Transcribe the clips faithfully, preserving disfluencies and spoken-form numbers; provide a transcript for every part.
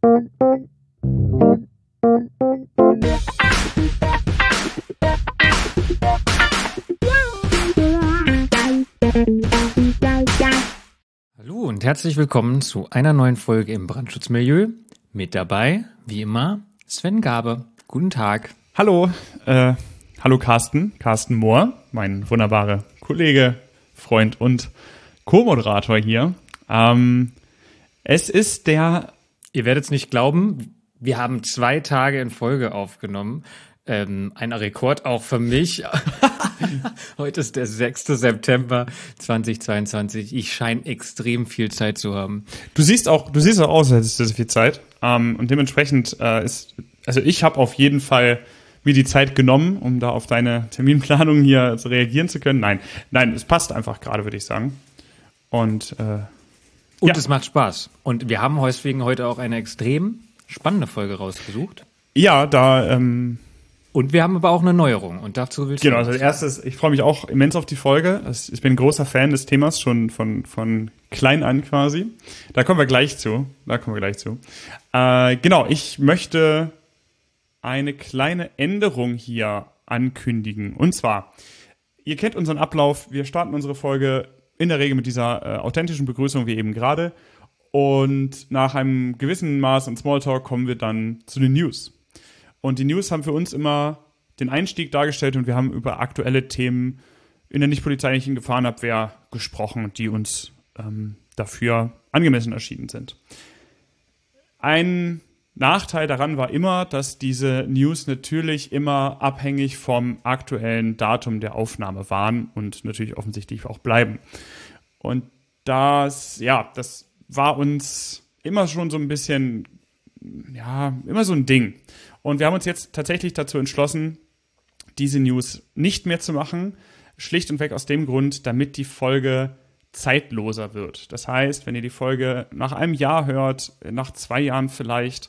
Hallo und herzlich willkommen zu einer neuen Folge im Brandschutzmilieu. Mit dabei, wie immer, Sven Gabe. Guten Tag. Hallo, äh, hallo Carsten, Carsten Mohr, mein wunderbarer Kollege, Freund und Co-Moderator hier. Ähm, es ist der... Ihr werdet es nicht glauben, wir haben zwei Tage in Folge aufgenommen. Ähm, ein Rekord auch für mich. Heute ist der sechster September zweitausendzweiundzwanzig. Ich scheine extrem viel Zeit zu haben. Du siehst auch, du siehst auch aus, als hättest du so viel Zeit. Ähm, und dementsprechend äh, ist, also ich habe auf jeden Fall mir die Zeit genommen, um da auf deine Terminplanung hier zu reagieren zu können. Nein, nein, es passt einfach gerade, würde ich sagen. Und äh, Und ja. es macht Spaß. Und wir haben deswegen heute auch eine extrem spannende Folge rausgesucht. Ja, da ähm, Und wir haben aber auch eine Neuerung und dazu willst du. Genau, also als erstes, ich freue mich auch immens auf die Folge. Ich bin ein großer Fan des Themas, schon von, von klein an quasi. Da kommen wir gleich zu. Da kommen wir gleich zu. Äh, genau, ich möchte eine kleine Änderung hier ankündigen. Und zwar, ihr kennt unseren Ablauf. Wir starten unsere Folge in der Regel mit dieser äh, authentischen Begrüßung wie eben gerade. Und nach einem gewissen Maß an Smalltalk kommen wir dann zu den News. Und die News haben für uns immer den Einstieg dargestellt und wir haben über aktuelle Themen in der nicht polizeilichen Gefahrenabwehr gesprochen, die uns ähm, dafür angemessen erschienen sind. Ein Nachteil daran war immer, dass diese News natürlich immer abhängig vom aktuellen Datum der Aufnahme waren und natürlich offensichtlich auch bleiben. Und das, ja, das war uns immer schon so ein bisschen, ja, immer so ein Ding. Und wir haben uns jetzt tatsächlich dazu entschlossen, diese News nicht mehr zu machen. Schlicht und weg aus dem Grund, damit die Folge zeitloser wird. Das heißt, wenn ihr die Folge nach einem Jahr hört, nach zwei Jahren vielleicht,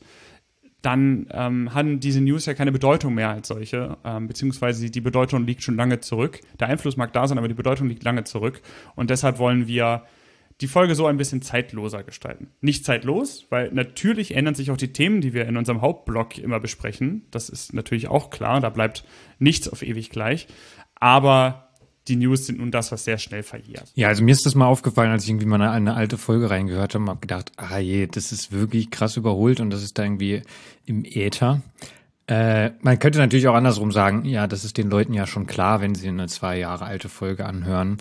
dann ähm, haben diese News ja keine Bedeutung mehr als solche, ähm, beziehungsweise die Bedeutung liegt schon lange zurück. Der Einfluss mag da sein, aber die Bedeutung liegt lange zurück. Und deshalb wollen wir die Folge so ein bisschen zeitloser gestalten. Nicht zeitlos, weil natürlich ändern sich auch die Themen, die wir in unserem Hauptblog immer besprechen. Das ist natürlich auch klar, da bleibt nichts auf ewig gleich. Aber die News sind nun das, was sehr schnell verjährt. Ja, also mir ist das mal aufgefallen, als ich irgendwie mal eine, eine alte Folge reingehört habe und habe gedacht, ah je, das ist wirklich krass überholt und das ist da irgendwie im Äther. Äh, man könnte natürlich auch andersrum sagen, ja, das ist den Leuten ja schon klar, wenn sie eine zwei Jahre alte Folge anhören.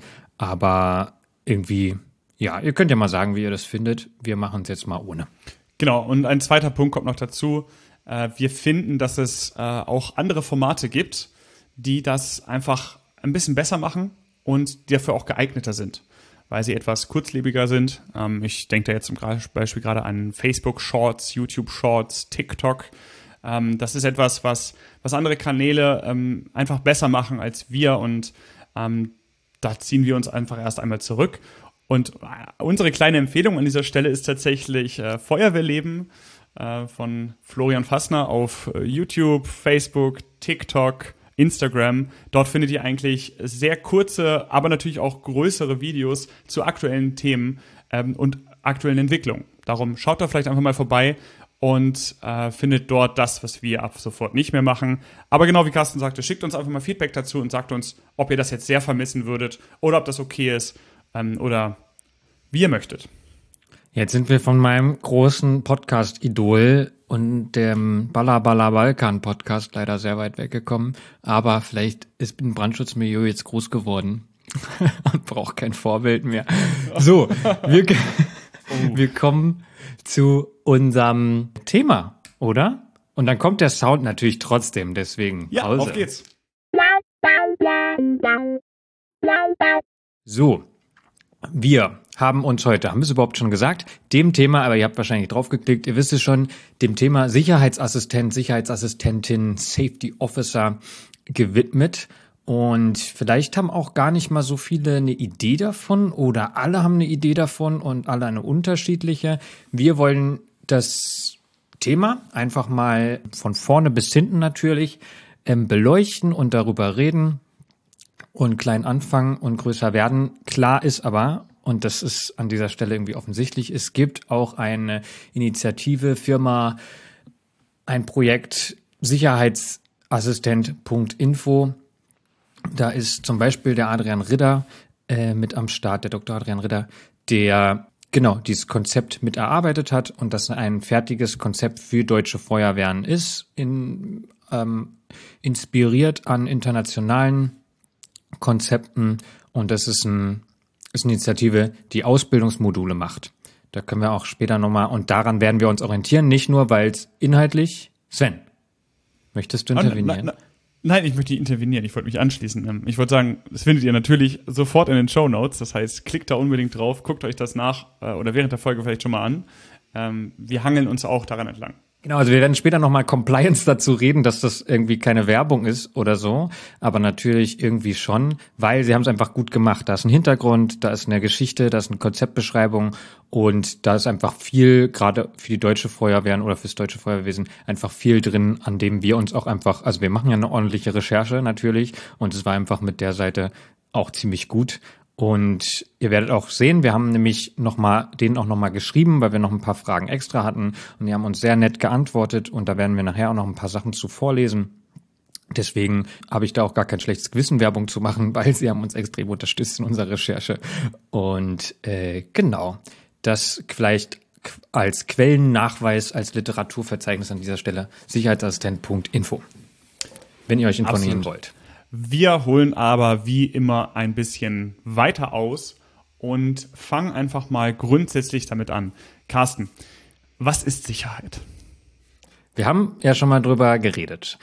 Aber irgendwie... Ja, ihr könnt ja mal sagen, wie ihr das findet. Wir machen es jetzt mal ohne. Genau, und ein zweiter Punkt kommt noch dazu. Äh, wir finden, dass es äh, auch andere Formate gibt, die das einfach ein bisschen besser machen und die dafür auch geeigneter sind, weil sie etwas kurzlebiger sind. Ähm, ich denke da jetzt zum Beispiel gerade an Facebook Shorts, YouTube Shorts, TikTok. Ähm, das ist etwas, was, was andere Kanäle ähm, einfach besser machen als wir und ähm, da ziehen wir uns einfach erst einmal zurück. Und unsere kleine Empfehlung an dieser Stelle ist tatsächlich äh, Feuerwehrleben äh, von Florian Fassner auf äh, YouTube, Facebook, TikTok, Instagram. Dort findet ihr eigentlich sehr kurze, aber natürlich auch größere Videos zu aktuellen Themen ähm, und aktuellen Entwicklungen. Darum schaut da vielleicht einfach mal vorbei und äh, findet dort das, was wir ab sofort nicht mehr machen. Aber genau wie Carsten sagte, schickt uns einfach mal Feedback dazu und sagt uns, ob ihr das jetzt sehr vermissen würdet oder ob das okay ist. Oder wie ihr möchtet. Jetzt sind wir von meinem großen Podcast-Idol und dem Balla Balla Balkan Podcast leider sehr weit weggekommen. Aber vielleicht ist ein Brandschutzmilieu jetzt groß geworden und braucht kein Vorbild mehr. So, wir, oh. wir kommen zu unserem Thema, oder? Und dann kommt der Sound natürlich trotzdem, deswegen ja, Pause. Auf geht's. So. Wir haben uns heute, haben wir es überhaupt schon gesagt, dem Thema, aber ihr habt wahrscheinlich draufgeklickt, ihr wisst es schon, dem Thema Sicherheitsassistent, Sicherheitsassistentin, Safety Officer gewidmet. Und vielleicht haben auch gar nicht mal so viele eine Idee davon oder alle haben eine Idee davon und alle eine unterschiedliche. Wir wollen das Thema einfach mal von vorne bis hinten natürlich ähm, beleuchten und darüber reden und klein anfangen und größer werden. Klar ist aber, und das ist an dieser Stelle irgendwie offensichtlich, es gibt auch eine Initiative, Firma, ein Projekt Sicherheitsassistent Punkt info. Da ist zum Beispiel der Adrian Ridder äh, mit am Start, der Doktor Adrian Ridder, der genau dieses Konzept mit erarbeitet hat und das ein fertiges Konzept für deutsche Feuerwehren ist, in, ähm, inspiriert an internationalen Konzepten, und das ist, ein, ist eine Initiative, die Ausbildungsmodule macht. Da können wir auch später nochmal, und daran werden wir uns orientieren, nicht nur, weil es inhaltlich, Sven, möchtest du intervenieren? Na, na, Nein, ich möchte intervenieren. Ich wollte mich anschließen. Ich wollte sagen, das findet ihr natürlich sofort in den Shownotes. Das heißt, klickt da unbedingt drauf, guckt euch das nach äh, oder während der Folge vielleicht schon mal an. Ähm, wir hangeln uns auch daran entlang. Genau, also wir werden später nochmal Compliance dazu reden, dass das irgendwie keine Werbung ist oder so, aber natürlich irgendwie schon, weil sie haben es einfach gut gemacht. Da ist ein Hintergrund, da ist eine Geschichte, da ist eine Konzeptbeschreibung und da ist einfach viel, gerade für die deutsche Feuerwehren oder fürs deutsche Feuerwehrwesen, einfach viel drin, an dem wir uns auch einfach, also wir machen ja eine ordentliche Recherche natürlich, und es war einfach mit der Seite auch ziemlich gut. Und ihr werdet auch sehen, wir haben nämlich noch mal, denen auch nochmal geschrieben, weil wir noch ein paar Fragen extra hatten, und die haben uns sehr nett geantwortet, und da werden wir nachher auch noch ein paar Sachen zu vorlesen. Deswegen habe ich da auch gar kein schlechtes Gewissen, Werbung zu machen, weil sie haben uns extrem unterstützt in unserer Recherche. Und äh, genau, das vielleicht als Quellennachweis, als Literaturverzeichnis an dieser Stelle Sicherheitsassistent Punkt info, wenn ihr euch informieren Absolut. wollt. Wir holen aber wie immer ein bisschen weiter aus und fangen einfach mal grundsätzlich damit an. Carsten, was ist Sicherheit? Wir haben ja schon mal drüber geredet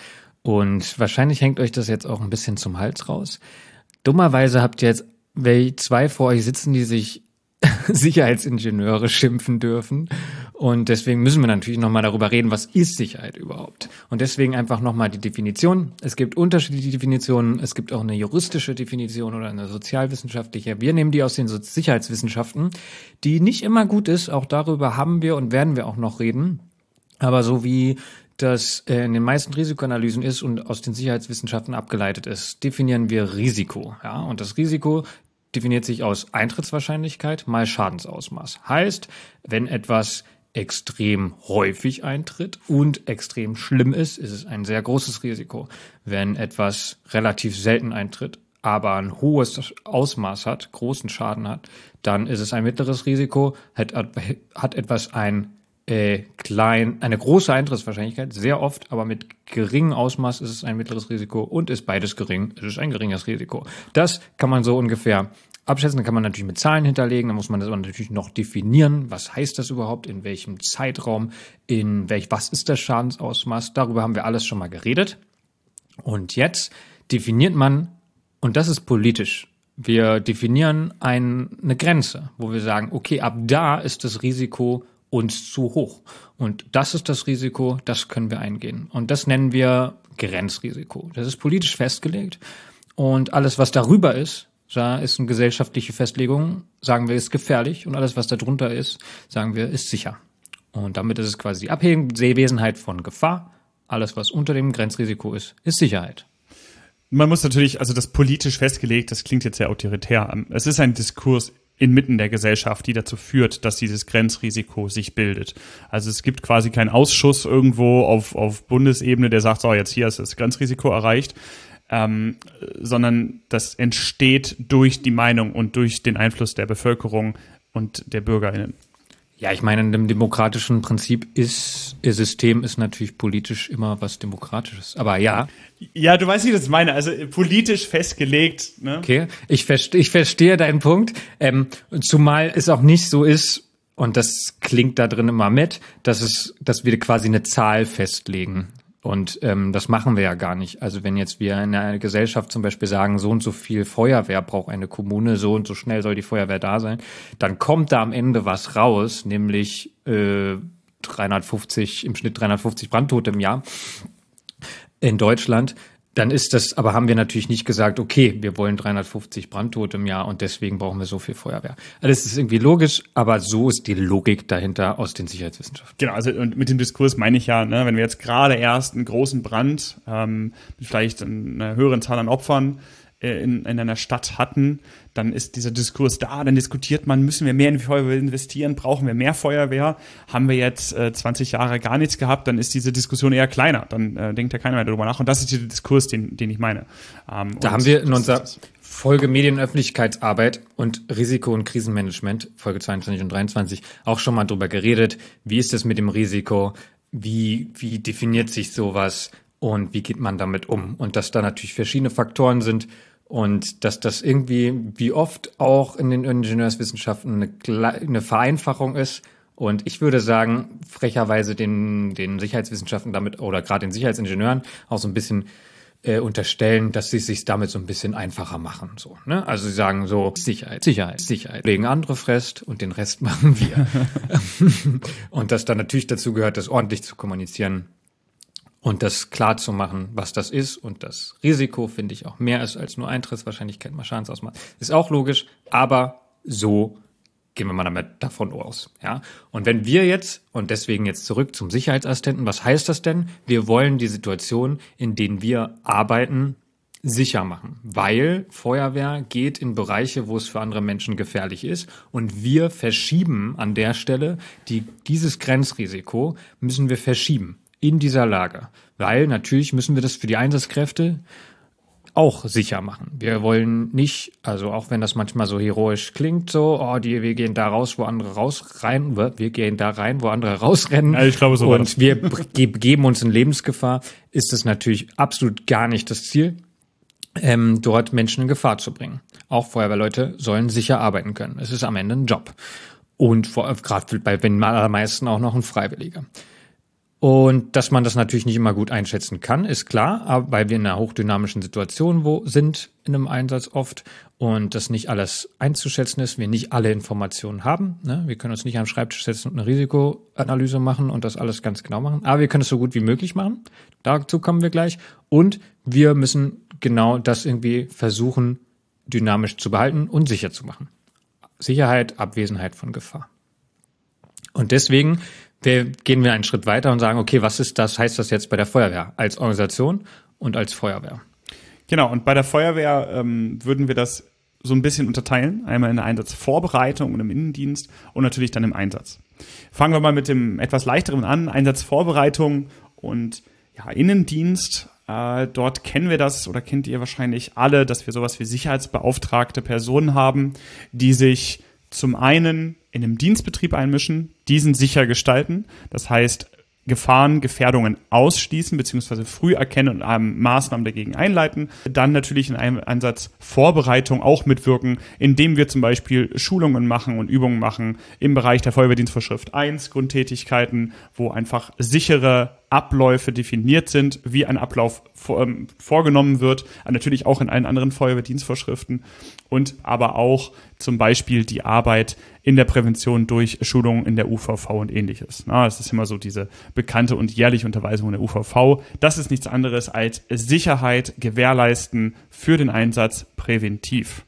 und wahrscheinlich hängt euch das jetzt auch ein bisschen zum Hals raus. Dummerweise habt ihr jetzt zwei vor euch sitzen, die sich Sicherheitsingenieure schimpfen dürfen. Und deswegen müssen wir natürlich nochmal darüber reden, was ist Sicherheit überhaupt? Und deswegen einfach nochmal die Definition. Es gibt unterschiedliche Definitionen. Es gibt auch eine juristische Definition oder eine sozialwissenschaftliche. Wir nehmen die aus den Sicherheitswissenschaften, die nicht immer gut ist. Auch darüber haben wir und werden wir auch noch reden. Aber so wie das in den meisten Risikoanalysen ist und aus den Sicherheitswissenschaften abgeleitet ist, definieren wir Risiko. Ja, und das Risiko definiert sich aus Eintrittswahrscheinlichkeit mal Schadensausmaß. Heißt, wenn etwas extrem häufig eintritt und extrem schlimm ist, ist es ein sehr großes Risiko. Wenn etwas relativ selten eintritt, aber ein hohes Ausmaß hat, großen Schaden hat, dann ist es ein mittleres Risiko, hat, hat etwas ein äh, klein, eine große Eintrittswahrscheinlichkeit, sehr oft, aber mit geringem Ausmaß ist es ein mittleres Risiko, und ist beides gering, ist es ein geringes Risiko. Das kann man so ungefähr abschätzen, da kann man natürlich mit Zahlen hinterlegen, da muss man das aber natürlich noch definieren, was heißt das überhaupt, in welchem Zeitraum, in welch, was ist das Schadensausmaß, darüber haben wir alles schon mal geredet. Und jetzt definiert man, und das ist politisch, wir definieren ein, eine Grenze, wo wir sagen, okay, ab da ist das Risiko uns zu hoch. Und das ist das Risiko, das können wir eingehen. Und das nennen wir Grenzrisiko. Das ist politisch festgelegt. Und alles, was darüber ist, da ist eine gesellschaftliche Festlegung, sagen wir, ist gefährlich. Und alles, was darunter ist, sagen wir, ist sicher. Und damit ist es quasi die Abwesenheit von Gefahr. Alles, was unter dem Grenzrisiko ist, ist Sicherheit. Man muss natürlich, also das politisch festgelegt, das klingt jetzt sehr autoritär. Es ist ein Diskurs inmitten der Gesellschaft, die dazu führt, dass dieses Grenzrisiko sich bildet. Also es gibt quasi keinen Ausschuss irgendwo auf, auf Bundesebene, der sagt, so, jetzt hier ist das Grenzrisiko erreicht, ähm, sondern das entsteht durch die Meinung und durch den Einfluss der Bevölkerung und der BürgerInnen. Ja, ich meine, in dem demokratischen Prinzip ist, ihr System ist natürlich politisch immer was Demokratisches. Aber ja. Ja, du weißt, wie ich das meine. Also politisch festgelegt. Ne? Okay, ich, verste, ich verstehe deinen Punkt. Ähm, zumal es auch nicht so ist, und das klingt da drin immer mit, dass es, dass wir quasi eine Zahl festlegen. Und ähm, das machen wir ja gar nicht. Also wenn jetzt wir in einer Gesellschaft zum Beispiel sagen, so und so viel Feuerwehr braucht eine Kommune, so und so schnell soll die Feuerwehr da sein, dann kommt da am Ende was raus, nämlich äh, dreihundertfünfzig, im Schnitt dreihundertfünfzig Brandtote im Jahr in Deutschland. Dann ist das, aber haben wir natürlich nicht gesagt, okay, wir wollen dreihundertfünfzig Brandtote im Jahr und deswegen brauchen wir so viel Feuerwehr. Also das ist irgendwie logisch, aber so ist die Logik dahinter aus den Sicherheitswissenschaften. Genau, also und mit dem Diskurs meine ich ja, ne, wenn wir jetzt gerade erst einen großen Brand ähm, mit vielleicht einer höheren Zahl an Opfern in, in einer Stadt hatten, dann ist dieser Diskurs da, dann diskutiert man, müssen wir mehr in die Feuerwehr investieren, brauchen wir mehr Feuerwehr, haben wir jetzt äh, zwanzig Jahre gar nichts gehabt, dann ist diese Diskussion eher kleiner, dann äh, denkt ja keiner mehr darüber nach und das ist der Diskurs, den, den ich meine. Ähm, da haben wir in unserer Folge Medien- und Öffentlichkeitsarbeit und Risiko- und Krisenmanagement, Folge zweiundzwanzig und dreiundzwanzig, auch schon mal drüber geredet, wie ist es mit dem Risiko, wie, wie definiert sich sowas und wie geht man damit um und dass da natürlich verschiedene Faktoren sind, und dass das irgendwie, wie oft auch in den Ingenieurswissenschaften, eine, eine Vereinfachung ist. Und ich würde sagen, frecherweise den, den Sicherheitswissenschaften damit, oder gerade den Sicherheitsingenieuren, auch so ein bisschen äh, unterstellen, dass sie es sich damit so ein bisschen einfacher machen. So, ne? Also sie sagen so, Sicherheit, Sicherheit, Sicherheit. Legen andere fest und den Rest machen wir. Und dass dann natürlich dazu gehört, das ordentlich zu kommunizieren. Und das klar zu machen, was das ist und das Risiko, finde ich, auch mehr ist als nur Eintrittswahrscheinlichkeit mal Schadensausmaß. Ist auch logisch, aber so gehen wir mal damit davon aus. Ja. Und wenn wir jetzt, und deswegen jetzt zurück zum Sicherheitsassistenten, was heißt das denn? Wir wollen die Situation, in denen wir arbeiten, sicher machen, weil Feuerwehr geht in Bereiche, wo es für andere Menschen gefährlich ist und wir verschieben an der Stelle die, dieses Grenzrisiko müssen wir verschieben. In dieser Lage. Weil natürlich müssen wir das für die Einsatzkräfte auch sicher machen. Wir wollen nicht, also auch wenn das manchmal so heroisch klingt, so, oh, die, wir gehen da raus, wo andere raus rein, wir gehen da rein, wo andere rausrennen. Ja, ich glaube, so und wir begeben uns in Lebensgefahr, ist es natürlich absolut gar nicht das Ziel, ähm, dort Menschen in Gefahr zu bringen. Auch Feuerwehrleute sollen sicher arbeiten können. Es ist am Ende ein Job. Und gerade bei den allermeisten auch noch ein Freiwilliger. Und dass man das natürlich nicht immer gut einschätzen kann, ist klar, aber weil wir in einer hochdynamischen Situation wo sind in einem Einsatz oft und das nicht alles einzuschätzen ist, wir nicht alle Informationen haben. Ne? Wir können uns nicht am Schreibtisch setzen und eine Risikoanalyse machen und das alles ganz genau machen, aber wir können es so gut wie möglich machen. Dazu kommen wir gleich. Und wir müssen genau das irgendwie versuchen, dynamisch zu behalten und sicher zu machen. Sicherheit, Abwesenheit von Gefahr. Und deswegen wir, gehen wir einen Schritt weiter und sagen, okay, was ist das, heißt das jetzt bei der Feuerwehr als Organisation und als Feuerwehr? Genau, und bei der Feuerwehr ähm, würden wir das so ein bisschen unterteilen, einmal in der Einsatzvorbereitung und im Innendienst und natürlich dann im Einsatz. Fangen wir mal mit dem etwas leichteren an, Einsatzvorbereitung und ja, Innendienst. Äh, dort kennen wir das oder kennt ihr wahrscheinlich alle, dass wir sowas wie sicherheitsbeauftragte Personen haben, die sich zum einen in einem Dienstbetrieb einmischen, diesen sicher gestalten, das heißt Gefahren, Gefährdungen ausschließen bzw. früh erkennen und ähm, Maßnahmen dagegen einleiten. Dann natürlich in einem Einsatz Vorbereitung auch mitwirken, indem wir zum Beispiel Schulungen machen und Übungen machen im Bereich der Feuerwehrdienstvorschrift eins, Grundtätigkeiten, wo einfach sichere Abläufe definiert sind, wie ein Ablauf vor, ähm, vorgenommen wird, natürlich auch in allen anderen Feuerwehrdienstvorschriften und aber auch zum Beispiel die Arbeit in der Prävention durch Schulungen in der U V V und ähnliches. Na, das ist immer so diese bekannte und jährliche Unterweisung in der U V V. Das ist nichts anderes als Sicherheit gewährleisten für den Einsatz präventiv.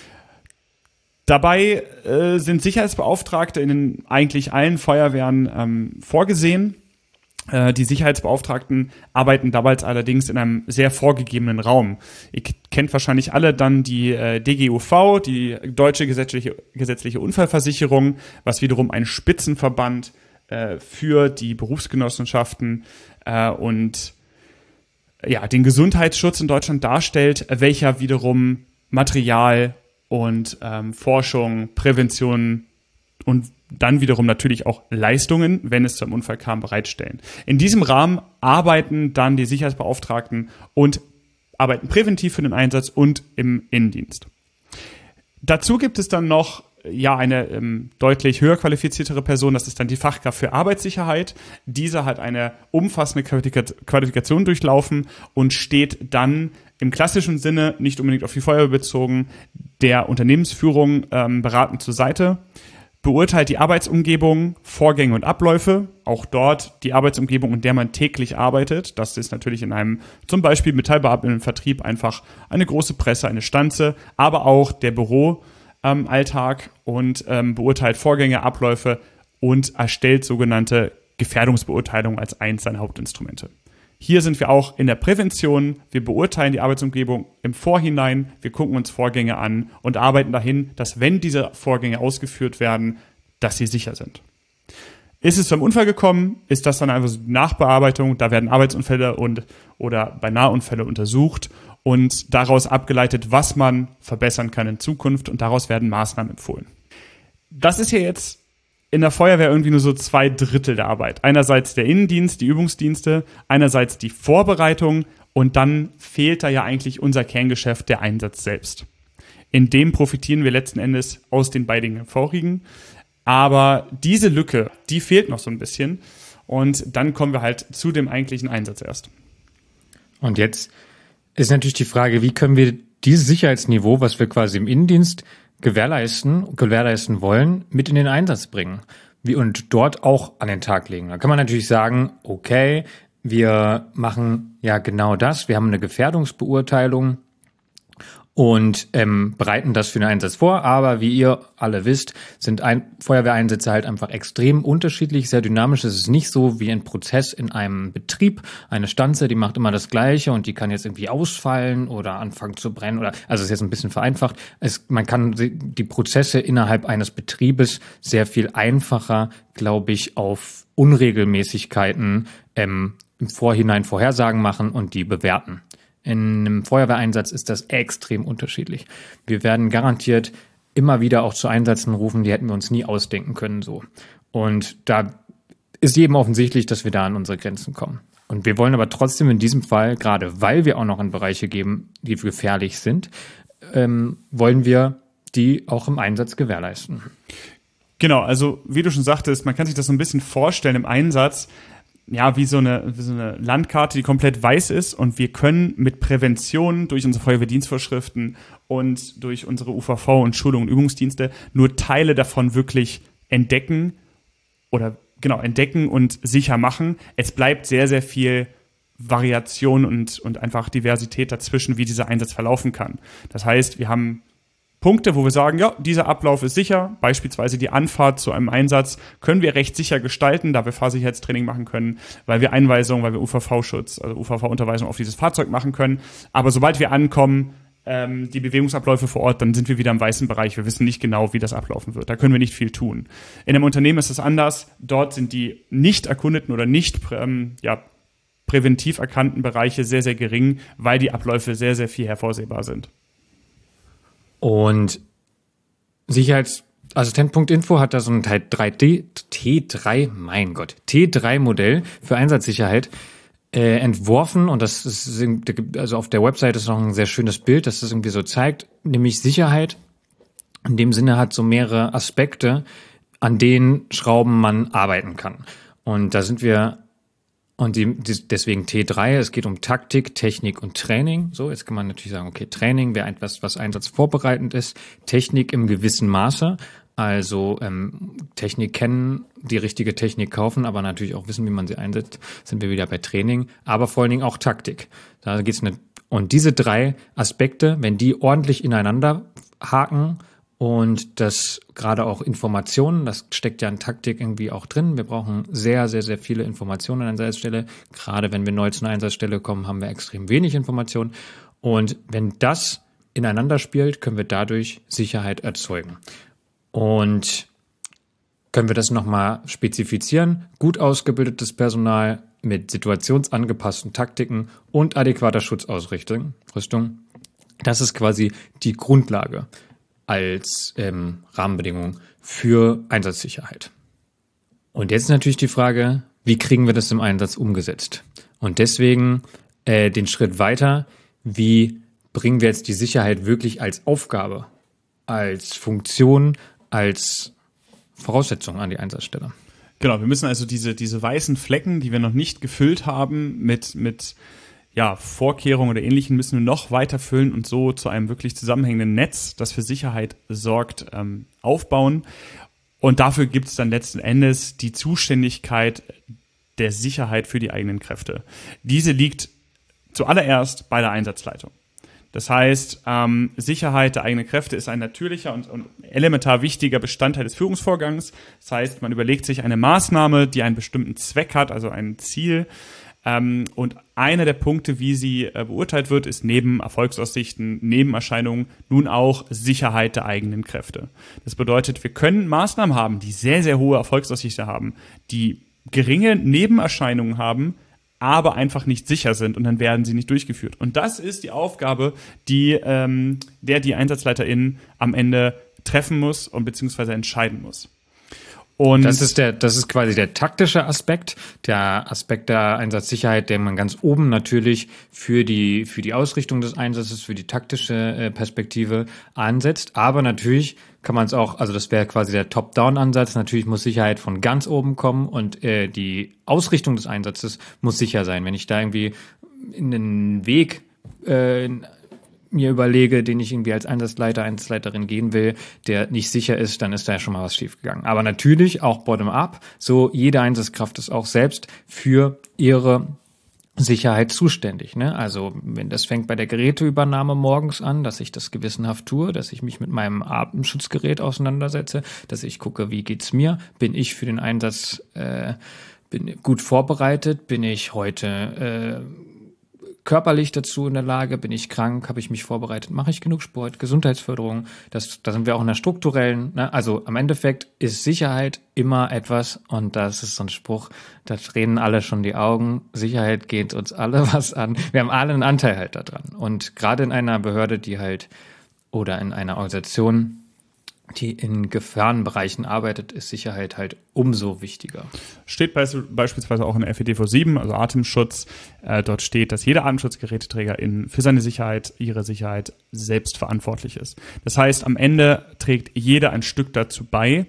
Dabei äh, sind Sicherheitsbeauftragte in den eigentlich allen Feuerwehren ähm, vorgesehen. Die Sicherheitsbeauftragten arbeiten dabei allerdings in einem sehr vorgegebenen Raum. Ihr kennt wahrscheinlich alle dann die äh, D G U V, die Deutsche Gesetzliche, Gesetzliche Unfallversicherung, was wiederum ein Spitzenverband äh, für die Berufsgenossenschaften äh, und ja, den Gesundheitsschutz in Deutschland darstellt, welcher wiederum Material und ähm, Forschung, Prävention und dann wiederum natürlich auch Leistungen, wenn es zum Unfall kam, bereitstellen. In diesem Rahmen arbeiten dann die Sicherheitsbeauftragten und arbeiten präventiv für den Einsatz und im Innendienst. Dazu gibt es dann noch ja eine ähm, deutlich höher qualifiziertere Person, das ist dann die Fachkraft für Arbeitssicherheit. Diese hat eine umfassende Qualifikation durchlaufen und steht dann im klassischen Sinne, nicht unbedingt auf die Feuerwehr bezogen, der Unternehmensführung ähm, beratend zur Seite. Beurteilt die Arbeitsumgebung, Vorgänge und Abläufe, auch dort die Arbeitsumgebung, in der man täglich arbeitet. Das ist natürlich in einem zum Beispiel metallbearbeitenden Vertrieb einfach eine große Presse, eine Stanze, aber auch der Büroalltag ähm, und ähm, beurteilt Vorgänge, Abläufe und erstellt sogenannte Gefährdungsbeurteilungen als eins seiner Hauptinstrumente. Hier sind wir auch in der Prävention. Wir beurteilen die Arbeitsumgebung im Vorhinein. Wir gucken uns Vorgänge an und arbeiten dahin, dass, wenn diese Vorgänge ausgeführt werden, dass sie sicher sind. Ist es zum Unfall gekommen, ist das dann einfach so die Nachbearbeitung. Da werden Arbeitsunfälle und oder Beinaheunfälle untersucht und daraus abgeleitet, was man verbessern kann in Zukunft, und daraus werden Maßnahmen empfohlen. Das ist ja jetzt in der Feuerwehr irgendwie nur so zwei Drittel der Arbeit. Einerseits der Innendienst, die Übungsdienste, einerseits die Vorbereitung, und dann fehlt da ja eigentlich unser Kerngeschäft, der Einsatz selbst. In dem profitieren wir letzten Endes aus den beiden vorigen. Aber diese Lücke, die fehlt noch so ein bisschen, und dann kommen wir halt zu dem eigentlichen Einsatz erst. Und jetzt ist natürlich die Frage, wie können wir dieses Sicherheitsniveau, was wir quasi im Innendienst gewährleisten, gewährleisten wollen, mit in den Einsatz bringen, wie und dort auch an den Tag legen. Da kann man natürlich sagen, okay, wir machen ja genau das, wir haben eine Gefährdungsbeurteilung und ähm, bereiten das für den Einsatz vor. Aber wie ihr alle wisst, sind ein Feuerwehreinsätze halt einfach extrem unterschiedlich, sehr dynamisch. Es ist nicht so wie ein Prozess in einem Betrieb. Eine Stanze, die macht immer das Gleiche und die kann jetzt irgendwie ausfallen oder anfangen zu brennen. Oder also es ist jetzt ein bisschen vereinfacht. Es, man kann die Prozesse innerhalb eines Betriebes sehr viel einfacher, glaube ich, auf Unregelmäßigkeiten ähm, im Vorhinein Vorhersagen machen und die bewerten. In einem Feuerwehreinsatz ist das extrem unterschiedlich. Wir werden garantiert immer wieder auch zu Einsätzen rufen, die hätten wir uns nie ausdenken können so. Und da ist jedem offensichtlich, dass wir da an unsere Grenzen kommen. Und wir wollen aber trotzdem in diesem Fall, gerade weil wir auch noch in Bereiche geben, die gefährlich sind, ähm, wollen wir die auch im Einsatz gewährleisten. Genau, also wie du schon sagtest, man kann sich das so ein bisschen vorstellen im Einsatz, ja, wie so eine, wie so eine Landkarte, die komplett weiß ist, und wir können mit Prävention durch unsere Feuerwehrdienstvorschriften und durch unsere U V V und Schulungen und Übungsdienste nur Teile davon wirklich entdecken oder genau entdecken und sicher machen. Es bleibt sehr, sehr viel Variation und, und einfach Diversität dazwischen, wie dieser Einsatz verlaufen kann. Das heißt, wir haben Punkte, wo wir sagen, ja, dieser Ablauf ist sicher, beispielsweise die Anfahrt zu einem Einsatz können wir recht sicher gestalten, da wir Fahrsicherheitstraining machen können, weil wir Einweisungen, weil wir U V V-Schutz, also U V V-Unterweisung auf dieses Fahrzeug machen können. Aber sobald wir ankommen, ähm, die Bewegungsabläufe vor Ort, dann sind wir wieder im weißen Bereich. Wir wissen nicht genau, wie das ablaufen wird. Da können wir nicht viel tun. In einem Unternehmen ist es anders. Dort sind die nicht erkundeten oder nicht ähm, ja, präventiv erkannten Bereiche sehr, sehr gering, weil die Abläufe sehr, sehr viel hervorsehbar sind. Und Sicherheitsassistent.info hat da so ein drei D, T drei, mein Gott, T drei Modell für Einsatzsicherheit äh, entworfen. Und das ist, also auf der Website ist noch ein sehr schönes Bild, das das irgendwie so zeigt, nämlich Sicherheit in dem Sinne hat so mehrere Aspekte, an denen Schrauben man arbeiten kann. Und da sind wir Und die, die, deswegen T drei, es geht um Taktik, Technik und Training. So, jetzt kann man natürlich sagen, okay, Training wäre etwas, was einsatzvorbereitend ist. Technik im gewissen Maße, also ähm, Technik kennen, die richtige Technik kaufen, aber natürlich auch wissen, wie man sie einsetzt, sind wir wieder bei Training. Aber vor allen Dingen auch Taktik. Da geht's nicht. Und diese drei Aspekte, wenn die ordentlich ineinander haken, und das gerade auch Informationen, das steckt ja in Taktik irgendwie auch drin. Wir brauchen sehr, sehr, sehr viele Informationen an einer Einsatzstelle. Gerade wenn wir neu zu einer Einsatzstelle kommen, haben wir extrem wenig Informationen. Und wenn das ineinander spielt, können wir dadurch Sicherheit erzeugen. Und können wir das nochmal spezifizieren? Gut ausgebildetes Personal mit situationsangepassten Taktiken und adäquater Schutzausrüstung. Das ist quasi die Grundlage als ähm, Rahmenbedingung für Einsatzsicherheit. Und jetzt natürlich die Frage, wie kriegen wir das im Einsatz umgesetzt? Und deswegen äh, den Schritt weiter, wie bringen wir jetzt die Sicherheit wirklich als Aufgabe, als Funktion, als Voraussetzung an die Einsatzstelle? Genau, wir müssen also diese, diese weißen Flecken, die wir noch nicht gefüllt haben, mit, mit ja, Vorkehrungen oder Ähnlichem müssen wir noch weiter füllen und so zu einem wirklich zusammenhängenden Netz, das für Sicherheit sorgt, ähm, aufbauen. Und dafür gibt es dann letzten Endes die Zuständigkeit der Sicherheit für die eigenen Kräfte. Diese liegt zuallererst bei der Einsatzleitung. Das heißt, ähm, Sicherheit der eigenen Kräfte ist ein natürlicher und, und elementar wichtiger Bestandteil des Führungsvorgangs. Das heißt, man überlegt sich eine Maßnahme, die einen bestimmten Zweck hat, also ein Ziel, Ähm, und einer der Punkte, wie sie äh, beurteilt wird, ist neben Erfolgsaussichten, Nebenerscheinungen nun auch Sicherheit der eigenen Kräfte. Das bedeutet, wir können Maßnahmen haben, die sehr, sehr hohe Erfolgsaussichten haben, die geringe Nebenerscheinungen haben, aber einfach nicht sicher sind und dann werden sie nicht durchgeführt. Und das ist die Aufgabe, die ähm, der die EinsatzleiterInnen am Ende treffen muss und beziehungsweise entscheiden muss. Und das ist der, das ist quasi der taktische Aspekt, der Aspekt der Einsatzsicherheit, den man ganz oben natürlich für die, für die Ausrichtung des Einsatzes, für die taktische äh, Perspektive ansetzt. Aber natürlich kann man es auch, also das wäre quasi der Top-Down-Ansatz. Natürlich muss Sicherheit von ganz oben kommen und äh, die Ausrichtung des Einsatzes muss sicher sein. Wenn ich da irgendwie in den Weg äh, mir überlege, den ich irgendwie als Einsatzleiter, Einsatzleiterin gehen will, der nicht sicher ist, dann ist da ja schon mal was schiefgegangen. Aber natürlich auch bottom-up, so jede Einsatzkraft ist auch selbst für ihre Sicherheit zuständig, ne? Also, wenn das fängt bei der Geräteübernahme morgens an, dass ich das gewissenhaft tue, dass ich mich mit meinem Atemschutzgerät auseinandersetze, dass ich gucke, wie geht's mir? Bin ich für den Einsatz äh, bin gut vorbereitet? Bin ich heute äh, körperlich dazu in der Lage? Bin ich krank? Habe ich mich vorbereitet? Mache ich genug Sport? Gesundheitsförderung? Das, da sind wir auch in der strukturellen, ne? Also am Endeffekt ist Sicherheit immer etwas, und das ist so ein Spruch, da tränen alle schon die Augen. Sicherheit geht uns alle was an. Wir haben alle einen Anteil halt daran. Und gerade in einer Behörde, die halt, oder in einer Organisation, die in Gefahrenbereichen arbeitet, ist Sicherheit halt umso wichtiger. Steht beispielsweise auch in der F E D V sieben, also Atemschutz. Äh, dort steht, dass jeder Atemschutzgeräteträger für seine Sicherheit, ihre Sicherheit selbst verantwortlich ist. Das heißt, am Ende trägt jeder ein Stück dazu bei.